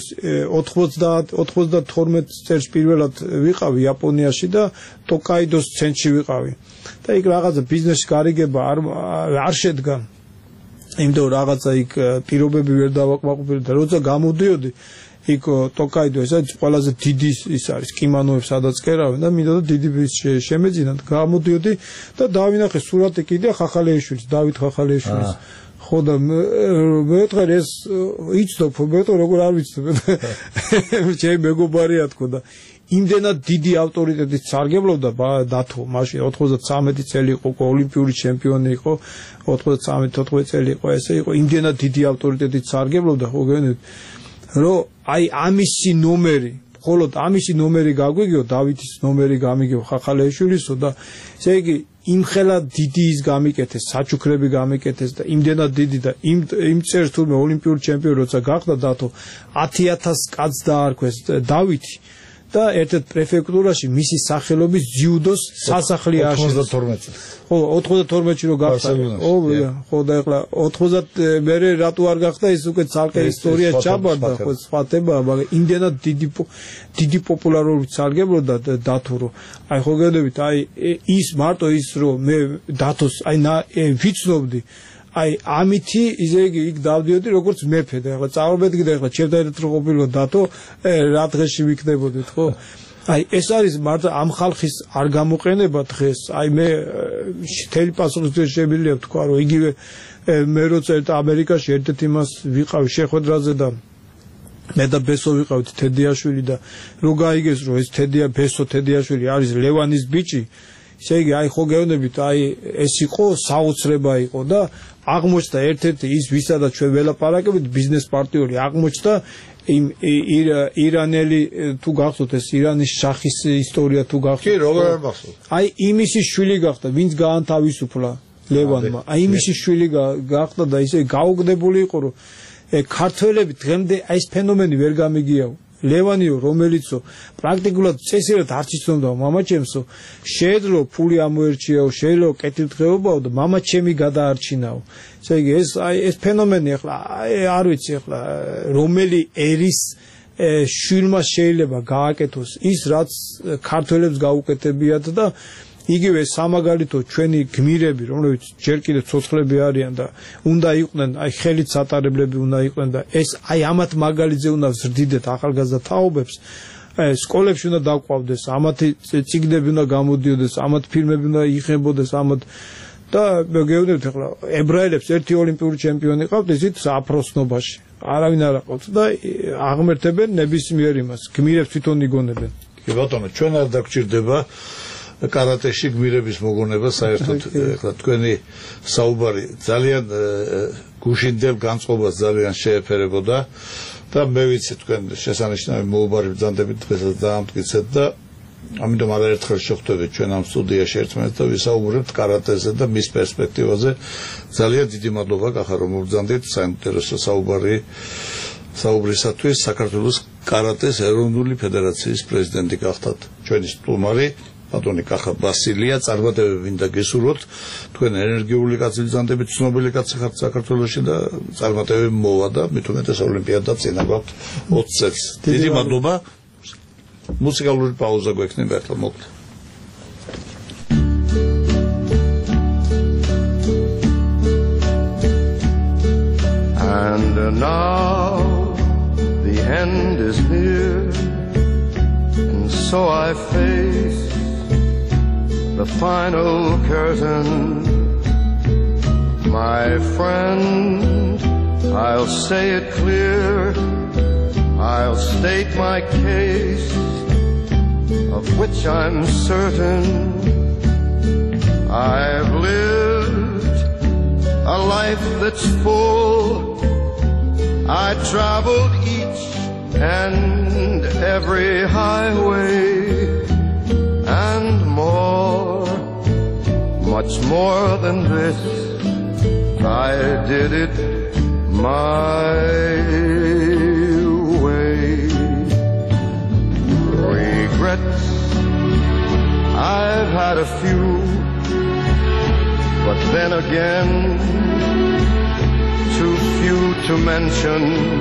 ოცდათორმეტ წელს პირველად ვიყავი იაპონიაში და ტოკაიდოს ცენტრში ვიყავი. და იქ რაღაცა ბიზნესის გარიგება არ არ შედგა. იმიტომ რომ რაღაცა იქ პირობები ვერ დავაკმაყოფილე და როცა გამოდიოდი იქ ტოკაიდო ესაც ყველაზე დიდი ის არის კიმანოებს სადაც კერავენ და მინდოდა დიდი შემეძინა და გამოდიოდი და დავინახე სურათი კიდე ხახალეიშვილის დავით ხახალეიშვილის ხო და მეთხე ეს იცნობ მეთხე როგორ არ ვიცნობ ჩემი მეგობარია თქო და იმდენად დიდი ავტორიტეტით სარგებლობდა დათო მაშინ ოთხმოცდათრამეტი წელი იყო ოლიმპიური ჩემპიონი იყო ოთხმოცდათრამეტი თოთხმეტი წელი იყო ესე იყო იმდენად დიდი ავტორიტეტით სარგებლობდა ხო გენეთ რომ აი ამისი ნომერი მხოლოდ ამისი ნომერი გაგვიგიო დავითის ნომერი გამიგიო ხახალეიშვილისო და ესე იგი იმხელა დიდი ის გამიკეთეს საჩუქრები გამიკეთეს და იმდენად დიდი და იმ იმ წერს თურმე ოლიმპიური ჩემპიონი როცა გახდა დათო ათი ათას კაცს დაარქვეს დავითი და ერთ-ერთ პრეფექტურაში მისი სახელობის ჯიუდოს სასახლე ააშენეს ოცდათორმეტი ხო ოცდათორმეტში რო გახდა ხო ხო და ეხლა ოთხმოცდათ მერე რატო არ გახდა ის უკვე ცალკე ისტორია ჩაბარდა ხო სხვათება მაგრამ იმდენად დიდი დიდი პოპულარობით სარგებლობდა დათო აი ხო გედებით აი ის მარტო ის რომ მე დათოს აი ვიცნობდი აი ამითი ისე იგი იქ დავდიოდი როგორც მეფე და ეხლა წავაბედი და ეხლა ჩემთან რო ყოფილიყო დათო რა დღეში ვიქნებოდით ხო აი ეს არის მარტო ამ ხალხის არ გამოყენება დღეს აი მე თელი პასუხისმგებელი შემიძლია ვთქვა რომ იგივე მე როცა ამერიკაში ერთ-ერთ იმას ვიყავი შეხვედრაზე და მე და ბესო ვიყავით თედიაშვილი და რო გაიგეს რომ ეს თედია ბესო თედიაშვილი არის ლევანის ბიჭი ესე იგი აი ხო გეუბნებით აი ეს იყო საოცრება იყო და აღმოჩნდა ერთ-ერთი ის ვისადაც ჩვენ ველაპარაკებით ბიზნეს პარტნიორი აღმოჩნდა იმ ირანელი თუ გახსოვთ ეს ირანის შახის ისტორია თუ გახსოვთ კი როგორ არ მახსოვს აი იმისი შვილი გახდა ვინც გაანთავისუფლა ლევანმა აი იმისი შვილი გახდა და ისე გაუგდებული იყო რომ ქართველები დღემდე აი ეს ფენომენი ვერ გამიგიაო ლევანიო რომელიცო პრაქტიკულად წესიერად არც იცნობდა მამაჩემსო შეედრო ფული ამოერჩიაო შეელო კეთილდღეობაო და მამაჩემი გადაარჩინაო ესე იგი ეს აი ეს ფენომენი ახლა არ ვიცი ახლა რომელი ერის შვილმა შეიძლება გააკეთოს ის რაც ქართველებს გაუკეთებიათ და იგივე სამაგალითო ჩვენი გმირები რომლებიც ჯერ კიდევ ცოცხლები არიან და უნდა იყვნენ აი ხელით სატარებლები უნდა იყვნენ და ეს აი ამათ მაგალითზე უნდა ვზრდიდეთ ახალგაზრდა თაობებს სკოლებში უნდა დაყვავდეს ამათი წიგნები უნდა გამოდიოდეს ამათ ფილმები უნდა იხებოდეს ამათ და მოგეუბნებით ახლა ებრაელებს ერთი ოლიმპიური ჩემპიონი ყავთ ისიც აფროსნობაში არავინ არ აყავთ და აღმერთებენ ნებისმიერ იმას გმირებს თვითონ იგონებენ კი ბატონო ჩვენ არ დაგჭირდება კარატეში გმირების მოგონება საერთოდ ახლა თქვენი საუბარი ძალიან გუშინდელ განწყობას ძალიან შეეფერებოდა და მე ვიცი თქვენ შესანიშნავი მოუბარი ბრძანდებით დღესაც დაამტკიცეთ და ამიტომ არაერთხელ შეხვდებით ჩვენ ამ სტუდიაში ერთმანეთს და ვისაუბრებთ კარატეზე და მის პერსპექტივაზე ძალიან დიდი მადლობა კახა რომ მობრძანდით საინტერესო საუბარი საუბრისათვის საქართველოს კარატეს ეროვნული ფედერაციის პრეზიდენტი გახდათ ჩვენი სტუმარი ბატონი კახა ბასილია წარმატებები მინდა გესურვოთ თქვენ ენერგიული კაცი ბრძანდებით ცნობილი კაცი ხართ საქართველოში და წარმატებები მოვა და მით უმეტეს ოლიმპიადა წინა გვაქვს ოცი წელს დიდი მადლობა მუსიკალური პაუზა გვექნება ახლა მოკლედ And now the end is near and so I face the final curtain my friend I'll say it clear I'll state my case of which I'm certain I've lived a life that's full I traveled each and every highway and more much more than this I did it my way. Regrets, I've had a few, but then again, too few to mention.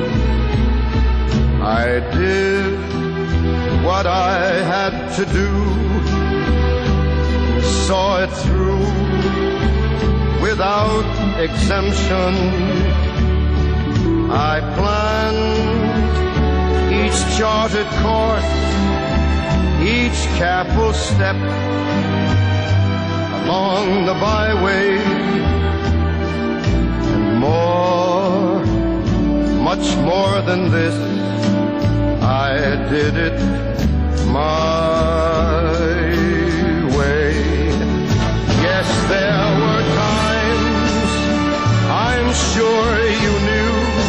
I did what I had to do, saw it through without exemption. I planned each charted course, each careful step along the byway, and more, much more than this, I did it my way. Yes, there were times, I'm sure you knew,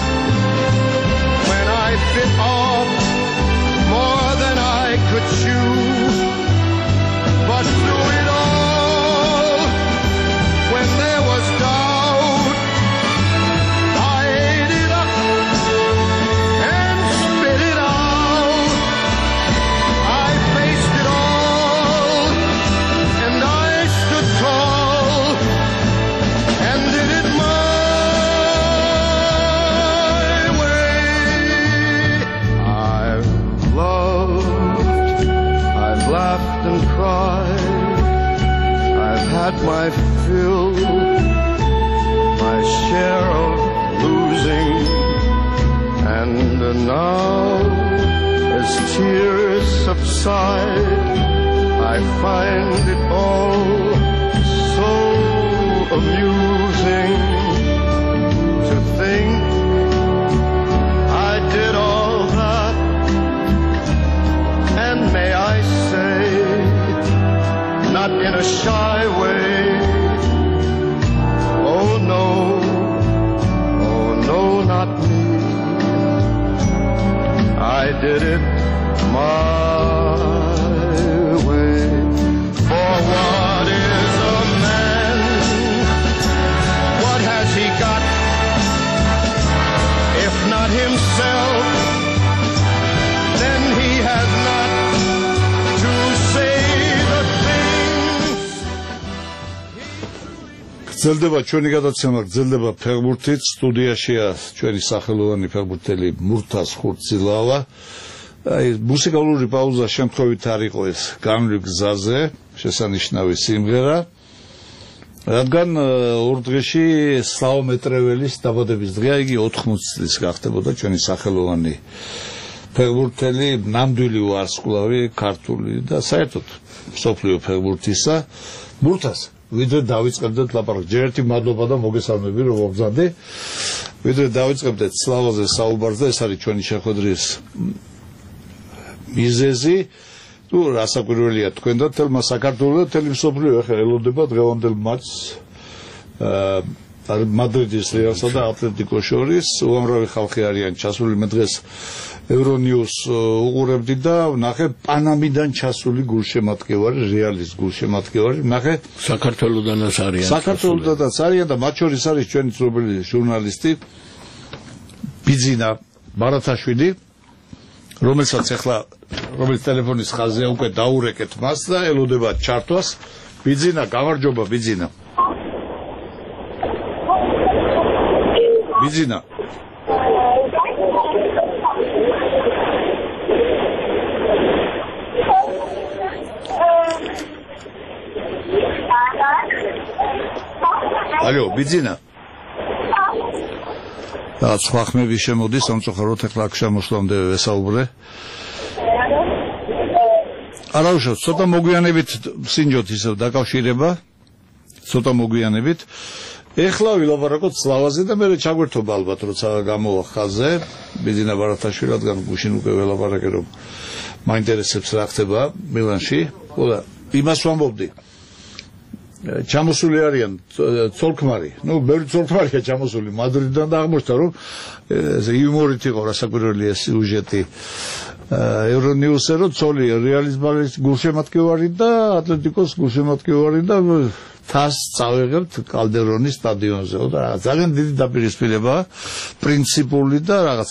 when I bit off more than I could chew. But through it all, when there was doubt, I ate it up and spit it out. I faced it all, and I stood tall and did it my way. I've loved, I've laughed and cried, I've had my fill, my share of losing, and now as tears subside, I find it all so amusing to think I did all that, and may I say, not in a shy way, oh no, oh no, not me, I did it my way. For what is a man? What has he got, if not himself? Then he has not to say the things. გრძელდება ჩვენი გადაცემა, გრძელდება ფეხბურთით. სტუდიაშია ჩვენი სახელოვანი ფეხბურთელი მურთაზ ხურცილავა. აი, მუსიკალური პაუზა შემთხვევით არ იყო ეს განვლილ გზაზე, შესანიშნავი სიმღერა. რადგან ორ დღეში სლავო მეტრეველის დაბადების დღეა, იგი ოთხმოცი წლის გახდებოდა ჩვენი სახელოვანი ფეხბურთელი, ნამდვილი ვარსკვლავი ქართული და საერთოდ მსოფლიო ფეხბურთისა. მურთაზ, ვიდრე დავიწყებდეთ ლაპარაკს, ჯერ ერთი მადლობა და მოგესალმები, რომ მოგზადე. ვიდრე დავიწყებდეთ სლავაზე საუბარს და ეს არის ჩვენი შეხვედრის მიზეზი. თუ რასაკვირველია თქვენ და თელმა საქართველოს და თელი მსოფლიო ახლა ელოდება დღევანდელ მატჩს აა მადრიდის რეალსა და ატლეტიკოს შორის. უამრავი ხალხი არიან ჩასული. მე დღეს ევრონიუს უყურებდი და ნახე პანამიდან ჩასული გულშემატკივარი, რეალის გულშემატკივარი. ნახე საქართველოდანაც არიან. საქართველოდანაც არიან და მათ შორის არის ჩვენი ცნობილი ჟურნალისტი ბიძინა ბარათაშვილი, რომელსაც ახლა რომელიც ტელეფონის ხაზია, უკვე დაურეკეთ მას და ელოდება ჩართვას. ბიძინა, გამარჯობა ბიძინა. ბიძინა. ალო, ბიძინა. და სხვა ხმები შემოდის, სამწუხაროდ ახლა აქ შემოსვლამდე ვესაუბრე. არაუშავ, ცოტა მოგვიანებით სინჯოთ ისევ დაკავშირება, ცოტა მოგვიანებით. ეხლა ვილაპარაკოთ სლავაზე და მე ჩაგვერთობა ალბათ, როცა გამოვა ხაზზე. ბიძინა ბარათაშვილი, რადგან გუშინ უკვე ველაპარაკე, რომ მაინტერესებს რა ხდება მილანში. ხოდა იმას ვამბობდი. ჩამოსული არიან ცოლქმარი, ну, ბევრი ცოლქმარია ჩამოსული მადრიდიდან და აღმოჩნდა, რომ იუმორით იყო რასაკვირველია სიუჟეტი ევრონიუსზე, რომ ცოლი რეალის ბალერის გულშემატკივარი და ატლეტიკოს გულშემატკივარი და თას წავიღებთ კალდერონის სტადიონზე და ძალიან დიდი დაპირისპირებაა პრინციპული და რაღაც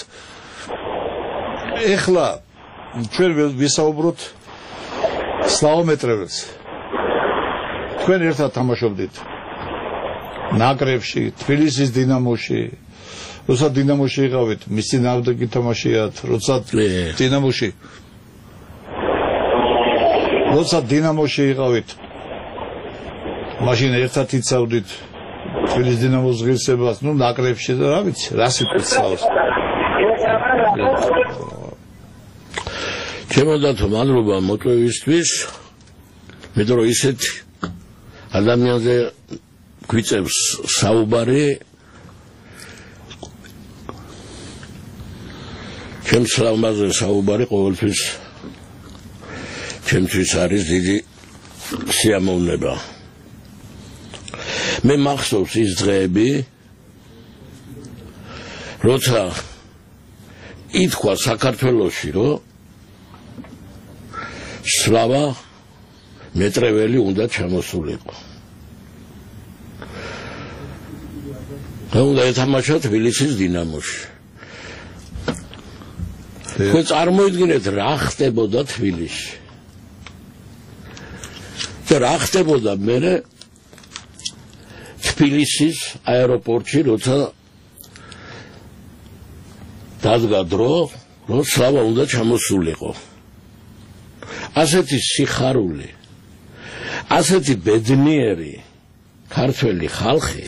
ეხლა ჩვენ ვისაუბროთ სლავომეტრებს თქვენ ერთად თამაშობდით ნაკრებში თბილისის დინამოში როცა დინამოში იყავით მისი ნავდგი თამაშიათ როცა დინამოში როცა დინამოში იყავით მაშინ ერთად იცავდით თბილისის დინამოს ღირსებას ნუ ნაკრებში და რა ვიცი რა სიტყვას ჩემოდათო მადლობა მოტვევისთვის მეტრო ისეთ ადამიანზე გვიწევს საუბარი ჩემს ლამაზზე საუბარი ყოველთვის ჩემთვის არის დიდი სიამოვნება მე მახსოვს ის დღეები როცა ითქვა საქართველოში რომ სლავა მეტრეველი უნდა ჩამოსულიყო უნდა ეთამაშა თბილისის დინამოში ხო წარმოიდგინეთ რა ხდებოდა თბილისში და რა ხდებოდა მერე თბილისის აეროპორტში როცა დადგა დრო რომ სლავა უნდა ჩამოსულიყო ასეთი სიხარული ასეთი ბედნიერი ქართველი ხალხი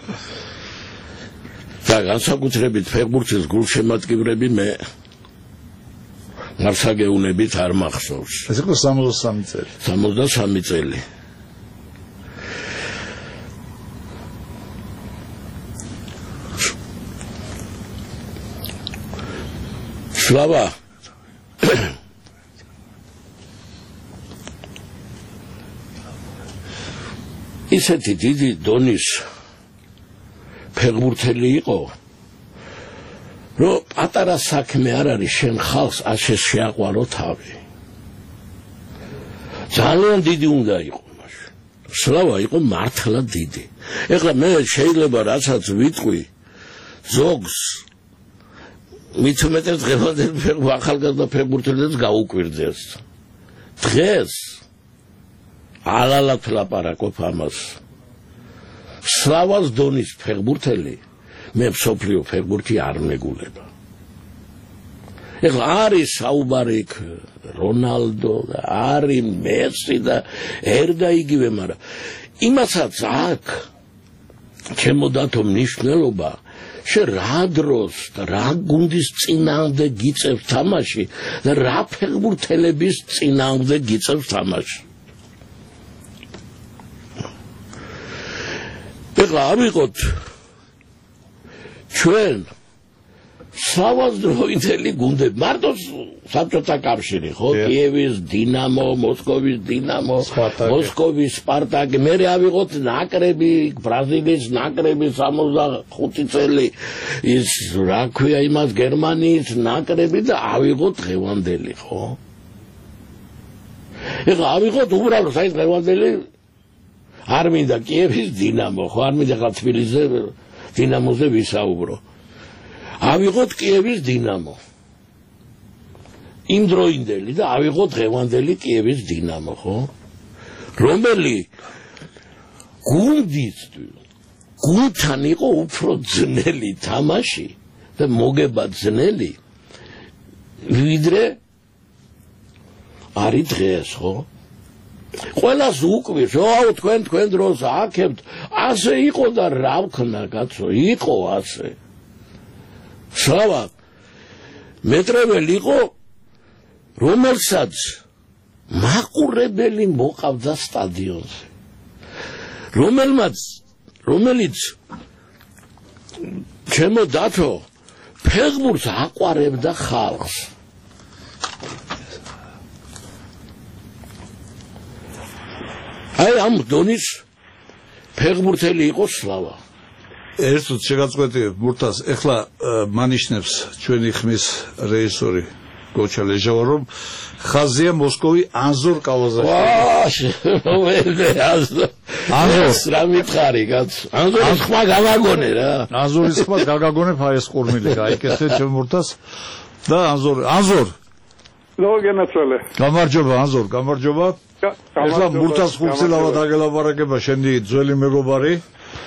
და განსაკუთრებით ფეხბურთის გულშემატკივრები მე მარსაგეუნებით არ მახსოვს ეს იყო სამოცდასამი წელი სამოცდასამი წელი სლავა ისეთი დიდი დონის ფეხბურთელი იყო რომ პატარა საქმე არ არის შენ ხალხს ასე შეაყვარო თავი ძალიან დიდი უნდა იყო მაშინ სლავა იყო მართლა დიდი ეხლა მე შეიძლება რასაც ვიტყვი ზოგს მით უმეტეს დღევანდელ ახალგაზრდა ფეხბურთელებს გაუკვირდეს დღეს ალალათ ლაპარაკობ ამას სლავას დონის ფეხბურთელი მე მსოფლიო ფეხბურთი არ მეგულება ეხლა არის საუბარი რონალდო და არის მესი და ერდა იგივე მაგრამ იმასაც აქვს ჩემოდათო მნიშვნელობა შენ რა დროს და რა გუნდის წინააღმდეგ გიწევს თამაში და რა ფეხბურთელების წინააღმდეგ გიწევს თამაში ეხლა ავიღოთ ჩვენ სლავას დროინდელი გუნდები მარტო საბჭოთა კავშირი ხო კიევის დინამო მოსკოვის დინამო მოსკოვის სპარტაკი მე ავიღოთ ნაკრები ბრაზილიის ნაკრები სამოცდახუთი წელი ის რა ქვია იმას გერმანიის ნაკრები და ავიღოთ დღევანდელი ხო ეხლა ავიღოთ უბრალოდ საერთოდ დღევანდელი არ მინდა კიევის დინამო ხო არ მინდა ხა თბილისზე დინამოზე ვისაუბრო ავიღოთ კიევის დინამო იმ დროინდელი და ავიღოთ დღევანდელი კიევის დინამო ხო რომელი გუნდის გუნდთან იყო უფრო ძნელი თამაში და მოგება ძნელი ვიდრე არის დღეს ხო ყველას უკვირს აუ თქვენ თქვენ დროს აქებთ ასე იყო და რა ვქნა კაცო იყო ასე სლავა მეტრეველი იყო რომელსაც მაყურებელი მოყავდა სტადიონზე რომელმაც რომელიც ჩემო დათო ფეხბურთს აყვარებდა ხალხს აი ამ დონის ფეხბურთელი იყო სლავა ერთად შეგაწყვეტი ბურთას ეხლა მანიშნებს ჩვენი ხმის რეჟისორი გოჩა ლეჟავა რომ ხაზია მოსკოვი ანზორ კავაზაშვილი. ვაშ, ვერდე ანზორ. ანზორ რა მითხარი, კაც. ანზორის ხმა გავაგონე რა. ანზორის ხმა გაგაგონე ფაეს ყურმილი, გაიკეთე ჩემ მურთას და ანზორ, ანზორ. ლოგენაცვალე. გამარჯობა ანზორ, გამარჯობა. ეხლა მურთას ხუთილავა დაგელაპარაკება შენი ძველი მეგობარი.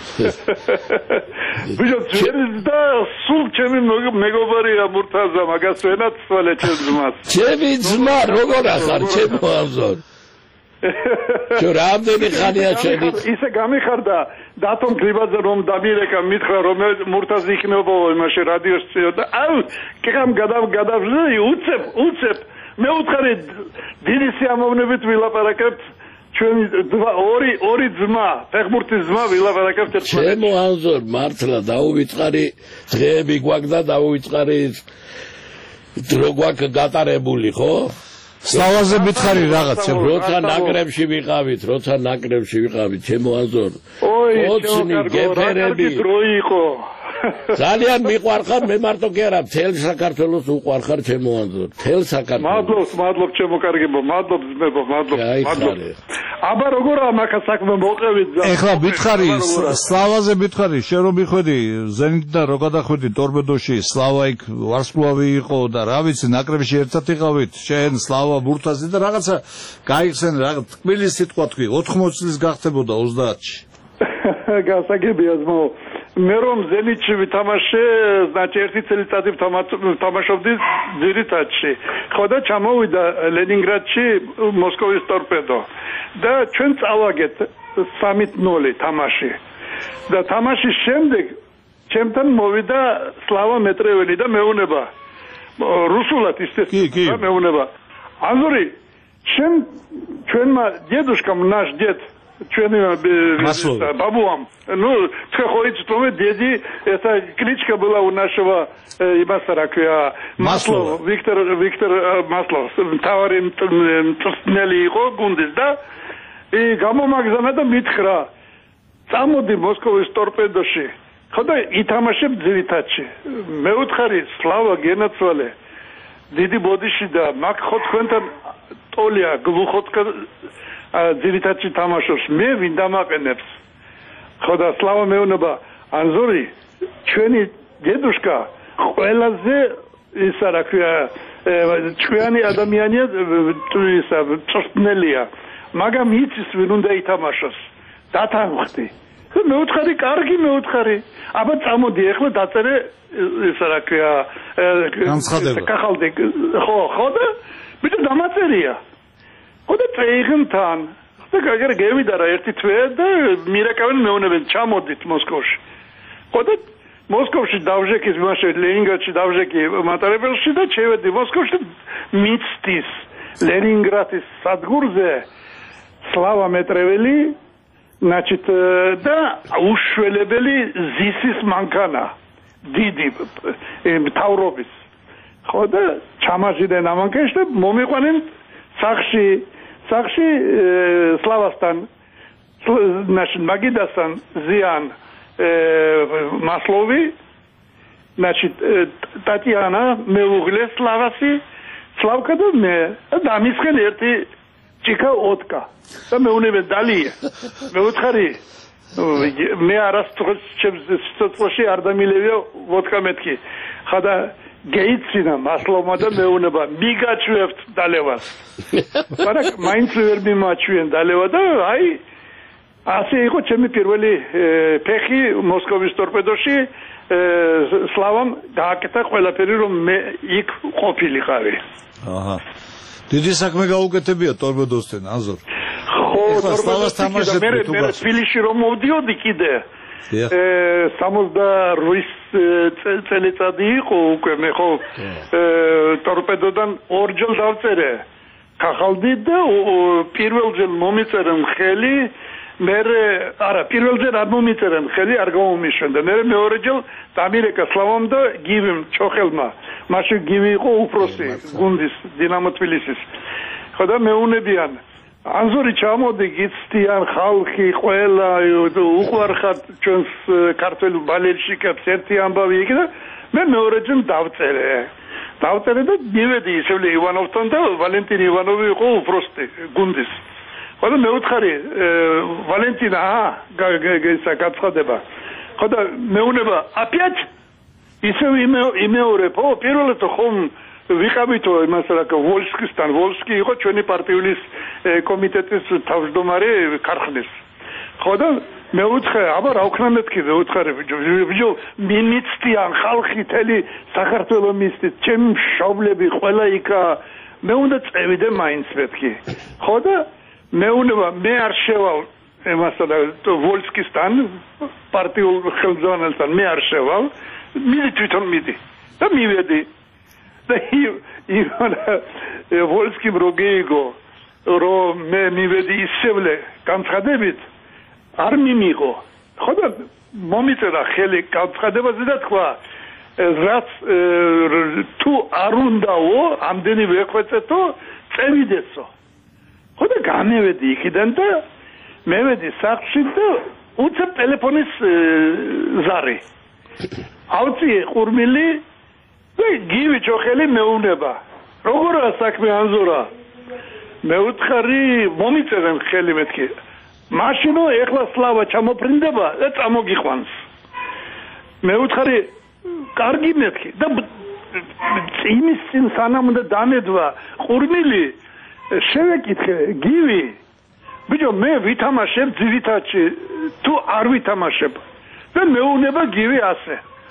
ბიჭო, ძველი და სულ ჩემი მეგობარია მურთაზა, მაგას ვენაცვალე ჩემს ძმას. ჩემი ძმა როგორ ახარ, ჩემო ანზორ? ჩო რამდენი ხანია შენი? ისე გამიხარდა დათომ გრიბაძე რომ დამირეკა მითხრა რომ მურთაზ იქნებო იმაში რადიოს წიო და აუ კამ გადავ გადავზი უცებ უცებ მე უთხარი დიდი სიამოვნებით ვილაპარაკებთ ჩვენი ორი ორი ძმა ფეხბურთის ძმა ვილაპარაკებთ ერთმანეთს. ჩემო ანზორ მართლა დაუვიწყარი დღეები გვაქვს და დაუვიწყარი დრო გვაქვს გატარებული ხო? სლავაზე მითხარი რაღაც ჩემო. როცა ნაკრებში ვიყავით, როცა ნაკრებში ვიყავით, ჩემო ანზორ. ოი, ოცნი გეფერები დრო იყო. ძალიან მიყვარხარ, მე მარტო კი არა, მთელ საქართველოს უყვარხარ ჩემო ანზორ, მთელ საქართველოს. მადლობს, მადლობ ჩემო კარგებო, მადლობ ძმებო, მადლობ, მადლობ. აბა როგორაა მაგა საქმე მოყევით და ეხლა მითხარი სლავაზე მითხარი შენ რომ მიხვედი ზენიტიდან რო გადახვედი ტორპედოში სლავა იქ ვარსკვლავი იყო და რა ვიცი ნაკრებში ერთად იყავით შენ სლავა მურთაზი და რაღაცა გაიხსენ რაღაც თქმილი სიტყვა თქვი ოთხმოცი წლის გახდებოდა ოცდაათში გასაგებია ძმო მე რომ ზენიტში ვითამაშე значит ერთი წელიწადი ვთამაშობდი ძირითადში ხო და ჩამოვიდა ლენინგრადში მოსკოვის ტორპედო და ჩვენ წავაგეთ სამი ნული თამაში და თამაშის შემდეგ ჩემთან მოვიდა სლავა მეტრეველი და მეუნება რუსულად ისეთ და მეუნება ანზორი შენ ჩვენმა დედუშკამ наш дед ჩვენი бабуам ну ცხოიც რომ დედი ესა კლичка была у нашего იმასარაკია маслов виктор виктор маслов თავარი მწნელი იყო გუნდის და и გამომაგზავნა და მითხრა წამოდი მოსკოვის ტორპედოში ხო და ითამაშებ ძირითადში მე ვუთხარი სლავა გენაცვალე დიდი ბოდიში და მაგ ხო თქვენთან ტოლია გლუხოტკა ძირითადში თამაშობს მე ვინ დამაყენებს ხო და სლავა მეუნება ანზორი ჩვენი დედუშკა ყველაზე ისა რა ქვია ჩვენი ადამიანია ისა წრწნელია მაგრამ იცის ვინ უნდა ითამაშოს დათანხმდი მე ვუთხარი კარგი მე ვუთხარი აბა წამოდი ახლა დაწერე ისა რა ქვია კახალდი ხო ხო და ბიჭო დამაწერია ხო და წეიღმთან და გაგერ გევიდა რა ერთი თვე და მირეკავენ მეუნებენ ჩამოდით მოსკოვში ხო და მოსკოვში დავჟეკის მაშინ ლენინგრადში დავჟეკი მატარებელში და შევედი მოსკოვში მიცდის ლენინგრადის სადგურზე სლავა მეტრეველი значит და უშველებელი ზისის მანქანა დიდი მთავრობის ხო და ჩამაჟიდნენ ამანქანში და მომიყვანენ სახში სახში სლავასთან значит მაგიდასთან ზიან маслови значит ტატიანა მეუღლე სლავასი სლავკა და მე და მისხენ ერთი ჭიქა ოტკა და მეუნებე დალია მე ვუთხარი მე არასდროს ჩემს არ დამილევია ვოდკა მეთქი ხადა გეიცინა მასლოვმა და მეუნება მიგაჩვევთ დალევას მაგრამ მაინც ვერ მიმაჩვენ დალევა და აი ასე იყო ჩემი პირველი ფეხი მოსკოვის ტორპედოში სლავამ დააკეთა ყველაფერი რომ მე იქ ყოფილიყავი აჰა დიდი საქმე გაუკეთებია ტორპედოსთან ანზორ ხო ტორპედოსთან მე მე თბილისში რომ მოვდიოდი კიდე სამოცდაორი წელიწადი იყო უკვე მე ხო ტორპედოდან ორჯერ დავწერე კახალდი და პირველჯერ მომიწერენ ხელი მე არა პირველჯერ არ მომიწერენ ხელი არ გამომიშვენდა მე მეორეჯერ დამირეკა სლავამ და გივიმ ჩოხელმა მაშინ გივი იყო უფროსი გუნდის დინამო თბილისის ხო და მეუნებიან ანზორი ჩამოდი გიცდიან ხალხი ყველა უყვარხარ ჩვენს ქართულ ბალეტშიკებს ერთი ამბავი იქ და მე მეორეჯერ დავწერე დავწერე და მივედი ისევ ივანოვთან და ვალენტინ ივანოვი იყო უბრალოდ გუნდის. ხო და მეუთხარი ვალენტინა გესა გაცხადება. ხო და მეუნება აპიაც ისევ იმეორებ, ო პირველად ხომ ვიყავითო იმას რა ვოლსკისთან, ვოლსკი იყო ჩვენი პარტიული კომიტეტის თავმჯდომარე ქარხნის. ხო და მე უთხე, აბა რა ვქნა მეთქი, მე უთხარი ბიჭო, ბიჭო, მინიცტიან ხალხი თელი საქართველოს მისდით, ჩემი მშობლები ყველა იქა, მე უნდა წევიდე მაინც მეთქი. ხო და მე უნდა მე არ შევალ იმასა და ვოლსკისთან, პარტიულ ხელმძღვანელთან მე არ შევალ, მიდი თვითონ მიდი. და მივედი. და ივან ვოლსკიმ რო გეიგო, რომ მე მივედი ისევლე განცხადებით არ მიმიღო. ხო და მომიწერა ხელი განცხადებაზე და თქვა, რაც თუ არ უნდაო, ამდენი ვეხვეწეთო, წევიდეცო. ხო და გამევედი იქიდან და მევედი სახლში და უცებ ტელეფონის ზარი. ავწიე ყურმილი და გივი ჩოხელი მეუნება. როგორა საქმე ანზორა? მე უთხარი მომიწერენ ხელი მეთქი. მაშინო ეხლა სლავა ჩამოფრინდება და წამოგიყვანს. მე უთხარი კარგი მეთქი და იმის წინ სანამ და დამედვა ყურმილი შევეკითხე გივი ბიჭო მე ვითამაშებ ძირითადში თუ არ ვითამაშებ და მეუნება გივი ასე.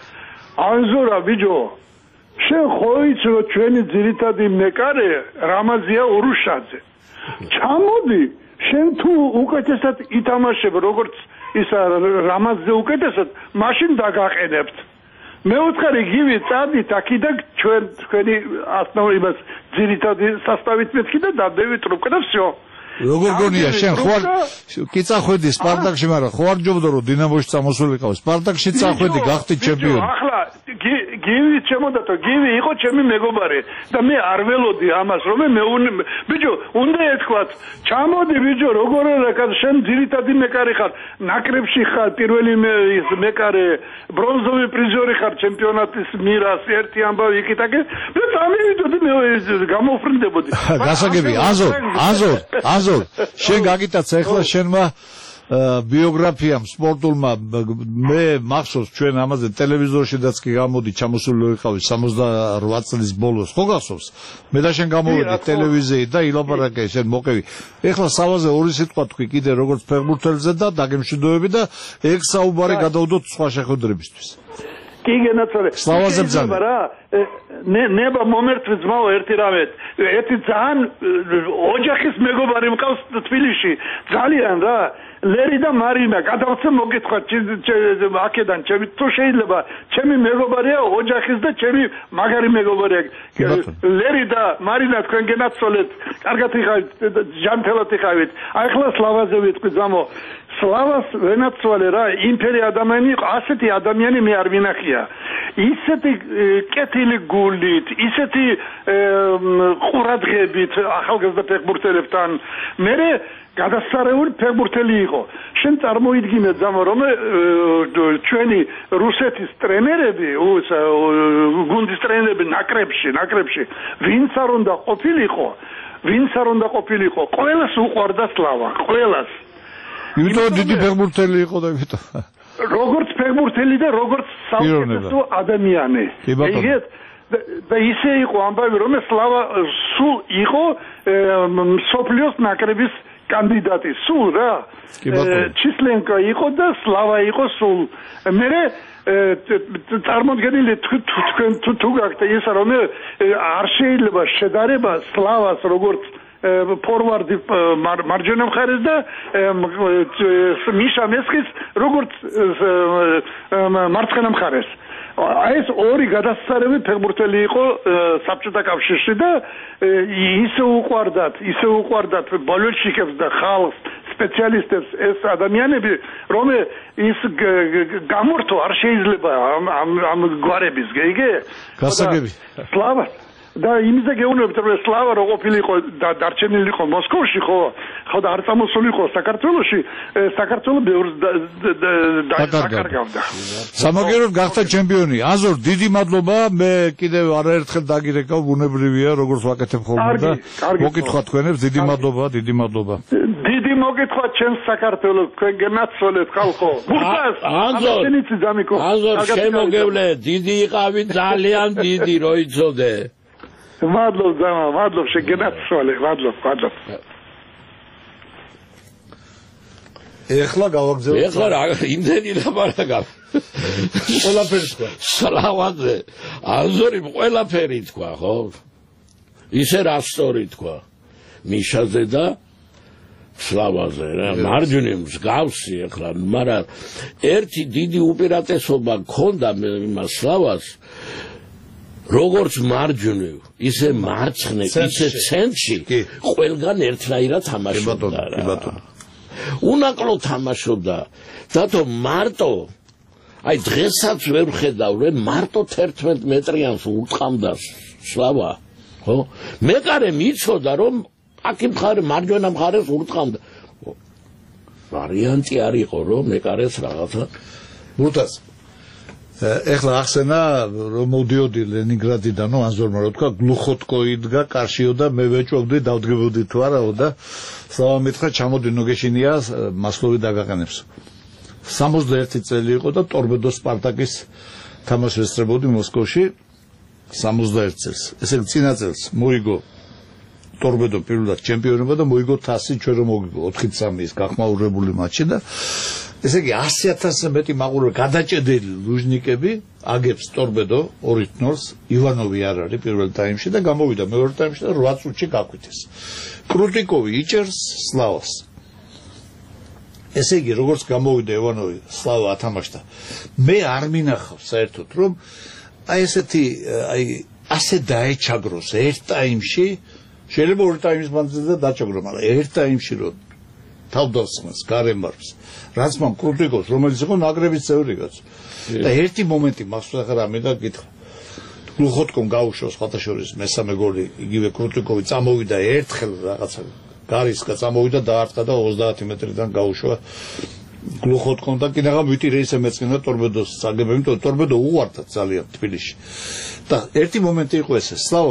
ანზორა ბიჭო შენ ხო იცი რომ ჩვენი ძირითადი მეკარე რამაზია ურუშაძე. ჩამოდი შენ თუ უკეთესად ითამაშებ როგორც ისა რამაზზე უკეთესად მაშინ დაგაყენებთ. მე უთხარი გივი წადით აქიდა ჩვენ თქვენი ასნაურებას ძირითადი სასტავით მეთქი და დადევით რუკა და всё. როგორ გონია შენ ხო არ კი წახვედი სპარტაკში, მაგრამ ხო არ ჯობდა რომ დინამოში წამოსულიყავ სპარტაკში წახვედი გახდი ჩემპიონი. ახლა გივი ჩემოდათო გივი იყო ჩემი მეგობარი და მე არ ველოდი ამას რომ მე ბიჭო უნდა ეთქვათ ჩამოდი ბიჭო როგორ რა შენ ძირითადი მეკარე ხარ ნაკრებში ხარ პირველი მეკარე ბრონზოვი პრიზორი ხარ ჩემპიონატის მირას ერთი ამბავი იქითაკე და წამივიდოდი მე გამოფრინდებოდი. გასაგები აზორ აზორ აზორ შენ გაგიტაცა ეხლა შენმა ბიოგრაფიამ სპორტულმა მე მახსოვს ჩვენ ამაზე ტელევიზორშიდაც კი გამოდი ჩამოსული ვიყავი სამოცდაოთხ წლის ბოლოს ხო გახსოვს მე და შენ გამოვედი ტელევიზიით და ილაპარაკე შენ მოყევი ეხლა სავაზე ორი სიტყვა თქვი კიდე როგორც ფეხბურთელზე და დაგემშვიდობები და ეგ საუბარი გადავდოთ სხვა შეხვედრებისთვის. კი გენაცვალე სლავაზე ბრძანა რა ნება მომერთ ძმაო ერთი რამეთ ერთი ძალიან ოჯახის მეგობარი მყავს თბილისში ძალიან რა ლერი და მარინა გადავცე მოგეთქვა აქედან ჩემი თუ შეიძლება ჩემი მეგობარია ოჯახის და ჩემი მაგარი მეგობარია ლერი და მარინა თქვენ გენაცვალეთ კარგად იხავით ჯანმრთელად იხავით აი ხლა სლავაზე ვიტყვი ძმაო სლავას ვენაცვალე რა იმფერი ადამიანი იყო ასეთი ადამიანი მე არ ვინახია ისეთი კეთილი გულით ისეთი ყურადღებით ახალგაზრდა ფეხბურთელებთან მე გადასარეული ფეხბურთელი იყო შენ წარმოიდგინე ძმაო რომ ჩვენი რუსეთის ტრენერები გუნდის ტრენერები ნაკრებში ნაკრებში ვინც არ უნდა ყოფილიყო ვინც არ უნდა ყოფილიყო ყველას უყვარდა სლავა ყველას იმიტომ დიდი ფეხბურთელი იყო და იმიტომ როგორც ფეხბურთელი და როგორც საუკეთესო ადამიანი. იგეთ და ისე იყო ამბავი რომ სლავა სულ იყო სოფლიოს ნაკრების კანდიდატი სულ რა. ჩისლენკა იყო და სლავა იყო სულ. მე წარმოდგენილი თქვენ თუ გაკეთე ის რომ არ შეიძლება შედარება სლავას როგორც ფორვარდი მარჯვენა მხარეს და მიშა მესხის როგორც მარცხენა მხარეს. აი ეს ორი გადასწარები ფეხბურთელი იყო საბჭოთა კავშირში და ისე უყვარდათ, ისე უყვარდათ ბოლშევიკებს და ხალხს, სპეციალისტებს ეს ადამიანები, რომ ის გამორთო არ შეიძლება ამ ამ გვარების, გეიგე? გასაგები. სლავა და იმზე გეუბნებთ რომ სლავა რო ყოფილიყო და დარჩენილიყო მოსკოვში ხო ხო და არ წამოსულიყო საქართველოში საქართველო ბევრს დაკარგავდა სამაგიეროდ გახდა ჩემპიონი აზორ დიდი მადლობა მე კიდევ არაერთხელ დაგირეკავ ბუნებრივია როგორც ვაკეთებ ხოლმე და მოკითხვა თქვენებს დიდი მადლობა დიდი მადლობა დიდი მოგითხვა ჩემს საქართველოს თქვენ გენაცვალეთ ხალხო ბურთას აზორ აზორ შემოგევლე დიდი იყავი ძალიან დიდი რო იცოდე მადლობ ძმა მადლობ შეგენაცვალე მადლობ მადლობ ეხლა გავაგზავნე ეხლა რა იმდენი ლაპარაკა ყველაფერი თქვა სლავაზე აზორი ყველაფერი თქვა ხო ისე რა სწორი თქვა მიშაზე და სლავაზე რა მარჯვნივ მსგავსი ეხლა მაგრამ ერთი დიდი უპირატესობა ჰქონდა იმას სლავას როგორც მარჯვნივ ისე მარცხნე ისე ცენტრში ყველგან ერთნაირად თამაშობდა რა უნაკლო თამაშობდა დათო მარტო აი დღესაც ვერ ხედავ რომ მარტო თერთმეტ მეტრიანს ურტყამდა სლავა ხო მეკარე მიცოდა რომ აკი მხარე მარჯვენა მხარეს ურტყამდა ვარიანტი არ იყო რომ მეკარეს რაღაცა ბურთას ეხლა ახსენა რომ მოდიოდი ლენინგრადიდანო აზორმა რო თქვა გლუხოტკო იდგა კარშიო და მე ვეჭვობდი დავდგებოდი თუ არაო და სლავა მითხრა ჩამოდი ნოგეშინია მასლოვი დაგაყენებს სამოცდაერთი წელი იყო და ტორპედო სპარტაკის თამაშს ესწრებოდი მოსკოვში სამოცდაერთ წელს ესე იგი წინა წელს მოიგო ტორპედო პირველად ჩემპიონობა და მოიგო თასი ჩვენ რომ მოგიგო ოთხი სამი ის გახმაურებული მატჩი და ესე იგი ასი ათასზე მეტი მაყურებელი გადაჭედილი ლუჟნიკები აგებს ტორპედო ორი ნულს ივანოვი არ არის პირველ ტაიმში და გამოვიდა მეორე ტაიმში და რვა წუთში გაკვეთეს კრუტიკოვი იჭერს სლავას ესე იგი როგორც გამოვიდა ივანოვი სლავა ათამაშდა მე არ მინახავს საერთოდ რომ აი ესეთი აი ასე დაეჩაგროს ერთ ტაიმში შეიძლება ორი ტაიმის მანძილზე დაჩაგრო მაგრამ ერთ ტაიმში რომ თავდასხმას გარემარს რაც მან კრუტიკოს რომელიც იყო ნაკრების წევრი კაცი და ერთი მომენტი მახსოვს რა მე და გითხრა გლუხოტკომ გაუშვას ხათაშორის მესამე გოლი იგივე კრუტიკოვი წამოვიდა ერთხელ რაღაცა გარისკა წამოვიდა დაარტყა და ოცდაათი მეტრიდან გაუშვა გლუხოტკომ და კიდევ ვიტი რეისე მეწყინა ტორპედოს წაგებები იმიტომ ტორპედო უყვარდა ძალიან თბილისში და ერთი მომენტი იყო ესე სლავა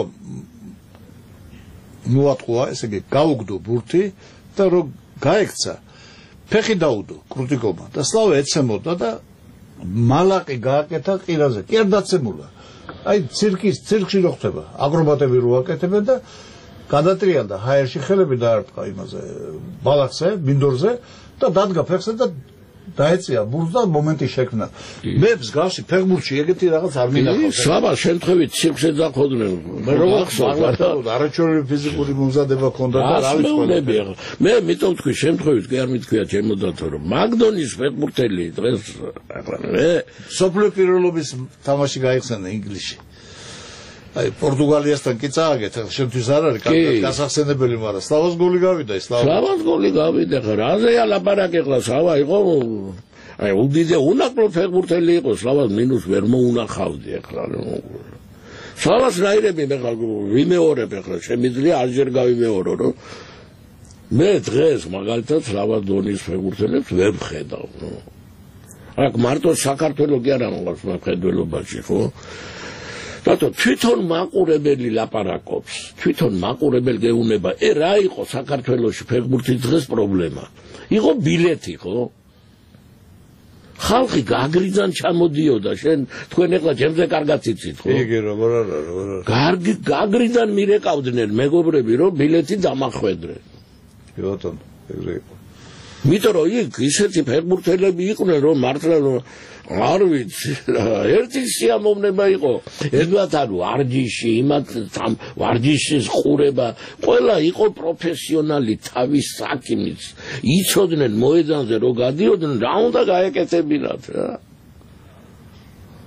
მოატყუა ესე იგი გაუგდო ბურთი და რომ გაექცა ფეხი დაუდო კრუტიკოვმა და სლავა ეცემოდა და მალაყი გააკეთა ყირაზე კი არ დაცემულა აი ცირკის ცირკში რო ხდება აკრობატები რო აკეთებენ და გადატრიალდა ჰაერში ხელები დაარტყა იმაზე ბალახზე მინდორზე და დადგა ფეხზე და დაეწია ბურთს და მომენტი შექმნა მე მსგავსი ფეხბურთში ეგეთი რაღაც არ მინახავს სლავა შემთხვევით ცირკზე დახოდნენ მე როგორ ხსოვდა არაჩვეულებრივი ფიზიკური მომზადება ჰქონდა და რა ვიცი მე მიტომ თქვი შემთხვევით კი არ მithქვია ჩემოდათო რომ მაგდონის ფეხბურთელი დღეს ახლა მე სოფლიო პირველობის თამაში გაიხსენა ინგლისში აი პორტუგალიასთან კი წააგეთ ახლა შემთხვევით არ არის კარგად გასახსენებელი მაგრამ სლავას გოლი გავიდა სლავას გოლი გავიდა ხა რაზეა ლაპარაკი ახლა სლავა იყო აი უდიდე უნაკლო ფეხბურთელი იყო სლავას მინუს ვერ მოუნახავდი ახლა სლავას რაირები მე ხა ვიმეორებ ახლა შემიძლია არჯერ გავიმეორო რომ მე დღეს მაგალითად სლავას დონის ფეხბურთელებს ვერ ვხედავ აქ მარტო საქართველოს კი არა მოყავს მხედველობაში ხო რატო თვითონ მაყურებელი ლაპარაკობს თვითონ მაყურებელი გეუბნება ე რა იყო საქართველოში ფეხბურთის დღეს პრობლემა იყო ბილეთი ხო ხალხი გაგრიძან ჩამოდიოდა შენ თქვენ ეხლა ჩემზე კარგად იცით ხო იგი როგორ არა როგორ არა კარგი გაგრიძან მირეკავდნენ მეგობრები რომ ბილეთი დამახვედრე კი ბატონო ეგრე იყო მითო რომ იქ ისეთი ფეხბურთელები იყვნენ რომ მართლა არ ვიცი ერთი სიამოვნება იყო ერთად არ ვარჯიში იმათ ვარჯიშის ყურება ყველა იყო პროფესიონალი თავის საქმის იცოდნენ მოედანზე რომ გადიოდნენ რა უნდა გაეკეთებინათ რა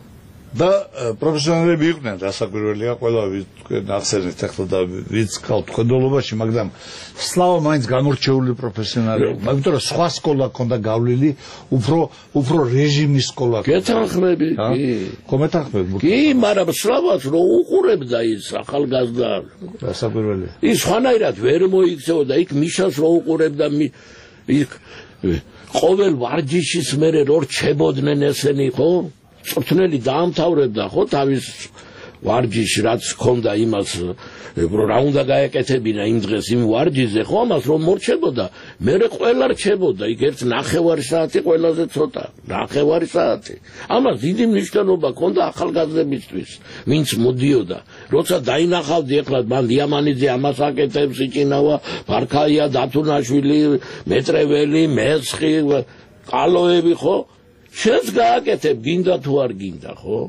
და პროფესიონალები იყვნენ, რასაკვირველია, ყველა თქვენ ახსენეთ ახლა და ვიც ყავთ თქვენდობაში, მაგრამ სლავა მაინც გამორჩეული პროფესიონალი, მაგრამ რომ სხვა სკოლა ქონდა გავლილი, უფრო უფრო რეჟიმის სკოლა. გეთანხმები, კი. ხო მეთანხმები. კი, მაგრამ სლავას რო უყურებდა ის ახალგაზრდა. რასაკვირველია. ის სხვანაირად ვერ მოიქცეოდა, იქ მიშას რო უყურებდა, იქ ყოველ ვარჯიშის მერე რო რჩებოდნენ ესენი, ხო? წვრთნელი დაამთავრებდა ხო თავის ვარჯიში რაც ჰქონდა იმას რა უნდა გაეკეთებინა იმ დღეს იმ ვარჯიშზე ხო ამას რომ მორჩებოდა მერე ყველა რჩებოდა იქ ერთ ნახევარი საათი ყველაზე ცოტა ნახევარი საათი ამას დიდი მნიშვნელობა ჰქონდა ახალგაზრდებისთვის ვინც მოდიოდა როცა დაინახავდი ეხლა მან დიამანიძე ამას აკეთებს იჭინავა ფარქაია დათუნაშვილი მეტრეველი მესხი ყალოები ხო შენს გააკეთებ გინდა თუ არ გინდა ხო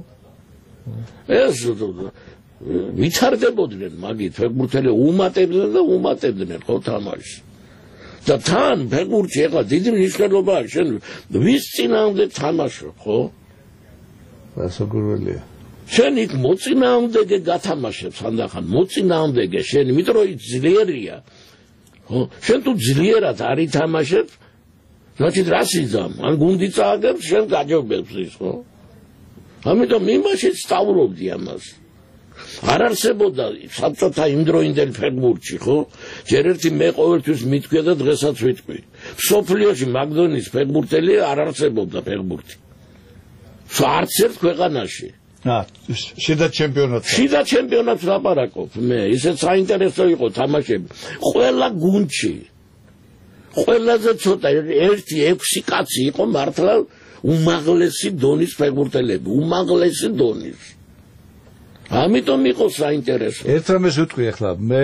ეს ვითარდებოდნენ მაგით ფეხბურთელი უმატებდნენ და უმატებდნენ ხო თამაშს და თან ფეხბურთი ეხლა დიდი მნიშვნელობაა შენ ვის წინააღმდეგ თამაშობ ხო რასაკვირველია შენ იქ მოწინააღმდეგე გათამაშებ სანდახან მოწინააღმდეგე შენ იმიტომ რომ ძლიერია ხო შენ თუ ძლიერად არ ითამაშებ значит расიზამ ან გუნდი წააგებს შენ გაჯობებს ის ხო ამიტომ იმაში სწავლობდი ამას არ არსებობდა საბჭოთა იმდროინდელ ფეხბურთში ხო ჯერ ერთი მე ყოველთვის მithქვია და დღესაც ვიტყვი სოფლიოში მაგდონის ფეხბურთელი არ არსებობდა ფეხბურთი არც ერთ ქვეყანაში აა შიდა ჩემპიონატი შიდა ჩემპიონატს ლაპარაკობ მე ისეთ საინტერესო იყო თამაშები ყველა გუნდში ყველაზე ცოტა ერთი ექვსი კაცი იყო მართლა უმაღლესი დონის ფეხბურთელები უმაღლესი დონის ამიტომ იყო საინტერესო ერთ რამეს ვიტყვი ახლა მე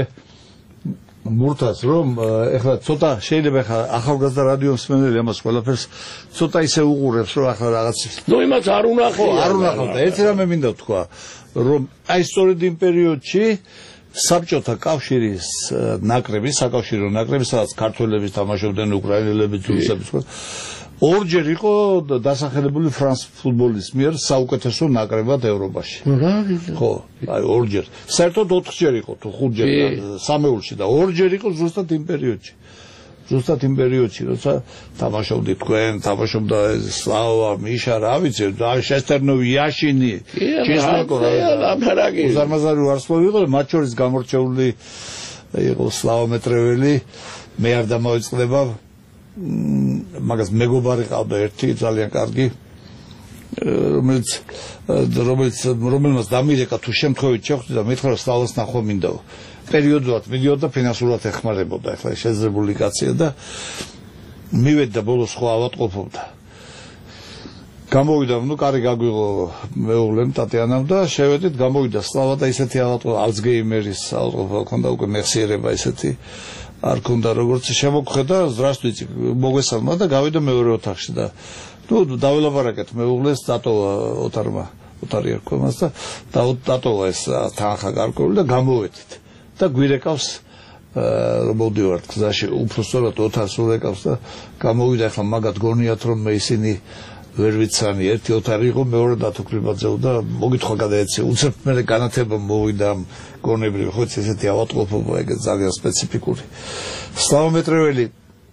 მურთას რომ ახლა ცოტა შეიძლება ახლა ახალგაზრდა რადიო მსმენელი ამას ყველაფერს ცოტა ისე უყურებს რომ ახლა რაღაც ნუ იმას არ უნახავ არ უნახავ და ერთ რამე მინდა ვთქვა რომ აი სწორედ იმ პერიოდში საბჭოთა კავშირის ნაკრები, საკავშირო ნაკრები, სადაც ქართველები თამაშობდნენ, უკრაინელები, რუსები, ორჯერ იყო დასახელებული ფრანს ფუტბოლის მიერ საუკეთესო ნაკრებად ევროპაში. ხო, აი ორჯერ. საერთოდ ოთხჯერ იყო თუ ხუთჯერ სამეულში და ორჯერ იყო ზუსტად იმ პერიოდში. ზუსტად იმ პერიოდში, როცა თამაშობდი თქვენ, თამაშობდა სლავა, მიშა, რა ვიცი, და შესტერნოვი, იაშინი, ჩესნაკო, უზარმაზარი ვარსკვლავი იყო, მათ შორის გამორჩეული იყო სლავა მეტრეველი, მე არ დამოიწყდება, მაგას მეგობარი ყავდა ერთი ძალიან კარგი, რომელიც რომელიც რომელმაც დამირეკა თუ შემთხვევით შეხვდი და მითხრა რომ სლავას ნახვა მინდაო. პერიოდულად მიდიოდა ფინანსურად ეხმარებოდა ახლა შეძრებული კაცია და მივედი და ბოლოს ხო ავატყოფობდა გამოვიდა ნუ კარი გაგვიღო მეუღლემ ტატიანამ და შევედით გამოვიდა სლავა და ისეთი ავატყო ალცგეიმერის ავატყოფა ქონდა უკვე მეხსიერება ისეთი არ ქონდა როგორც შემოგხედა ზრასტვიცი მოგესალმა და გავიდა მეორე ოთახში და ნუ დაველაპარაკეთ მეუღლეს დატოვა ოთარმა ოთარი ერქომას და დატოვა ეს თანხა გარკვეული და გამოვედით და გვირეკავს რომ მოდივართ გზაში უფრო სწორად ოთარს ურეკავს და გამოვიდა ახლა მაგათ გონიათ რომ მე ისინი ვერ ვიცანი ერთი ოთარი იყო მეორე დათუქრიბაძე და მოგითხვა გადაეცე უცებ მე განათება მოვიდა გონებრივი ხო ესეთი ავატყოფობა ეგ ძალიან სპეციფიკური სლავა მეტრეველი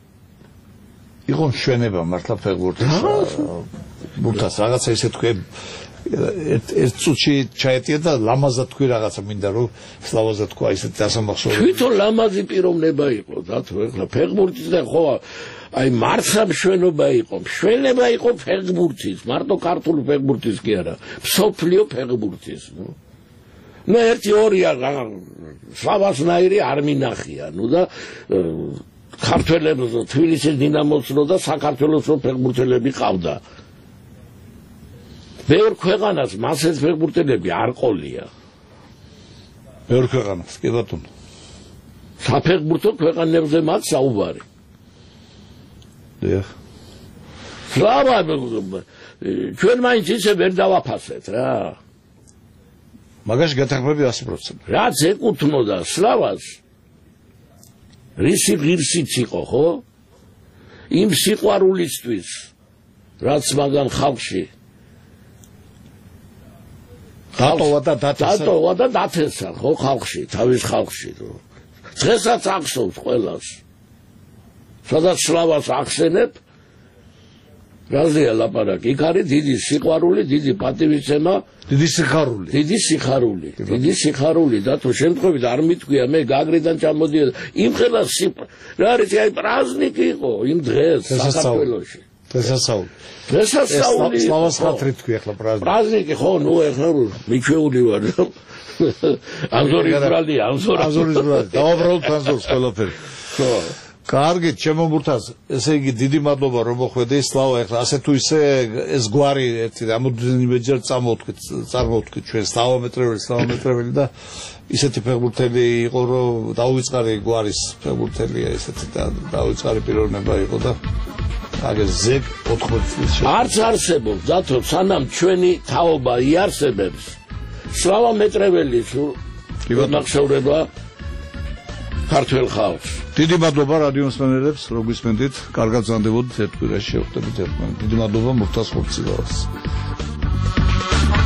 იყო მშვენება მართლა ფეხბურთის ბურთას რაღაცა ისე თქვი ერთ წუთში ჩაეტია და ლამაზად თქვი რაღაცა მინდა რომ სლავაზე თქვა ისეთ დასამახსოვრებლად თვითონ ლამაზი პიროვნება იყო დათო ეხლა ფეხბურთის და ხო აი მართლა მშვენობა იყო მშვენება იყო ფეხბურთის მარტო ქართული ფეხბურთის კი არა მსოფლიო ფეხბურთის ნუ ნუ ერთი ორია სლავასნაირი არ მინახია ნუ და ქართველებს თბილისის დინამოსნო და საქართველოს ფეხბურთელები ყავდა ბევრ ქვეყანას მასეთ ფეხბურთელები არ ყოლია ბევრ ქვეყანას კი ბატონო საფეხბურთო ქვეყანებზე მათ საუბარი დიახ სლავა ჩვენ მაინც ისე ვერ დავაფასეთ რა მაგაში გათანხმები ათი პროცენტი რაც ეკუთვნოდა სლავას რისი ღირსიც იყო ხო იმ სიყვარულისთვის რაც მაგან ხალხში დატოვა და დათესა. დატოვა და დათესა, ხო, ხალხში, თავის ხალხში. დღესაც ახსოვს ყველას. სადაც სლავას ახსენებ, რაზეა ლაპარაკი? იქ არის დიდი სიყვარული, დიდი პატივისცემა, დიდი სიხარული. დიდი სიხარული, დიდი სიხარული და თუ შემთხვევით არ მithქვია მე გაგრიდან ჩამოდიოდა. იმ ხელას რა არის, აი პრაზნიკი იყო იმ დღეს საქართველოში. დღესასწაული. დღესასწაული. სლავას ხათრი თქვი ახლა პრაზნიკი. პრაზნიკი ხო, ნუ ახლა მიჩვეული ვარ. ანზორის ბრალი, ანზორ. ანზორის ბრალი. დავაბრალოთ ანზორს ყველაფერი. ხო. კარგით, ჩემო მურთაზ, ესე იგი დიდი მადლობა რომ მოხვედი, სლავა, ახლა ასე თუ ისე ეს გვარი ერთი რამოდენიმეჯერ წამოვთქვით, წარმოვთქვით ჩვენ სლავა მეტრეველი, სლავა მეტრეველი და ისეთი ფეხბურთელი იყო, რომ დაუვიწყარი გვარის ფეხბურთელია ესეთი და დაუვიწყარი პიროვნება იყო და აგერ ზეგ ოთხმოცი წლის შემდეგ. არც არსებობს, დათო, სანამ ჩვენი თაობა იარსებებს, სლავა მეტრეველი მოგხსოვრება ქართველ ხალხს. დიდი მადლობა რადიო მსმენელებს, რომ გვისმენთ, კარგად ზანდებოდით ერთ კვირაში შევხვდებით ერთმანეთს. დიდი მადლობა მურთაზ ხურციძეას.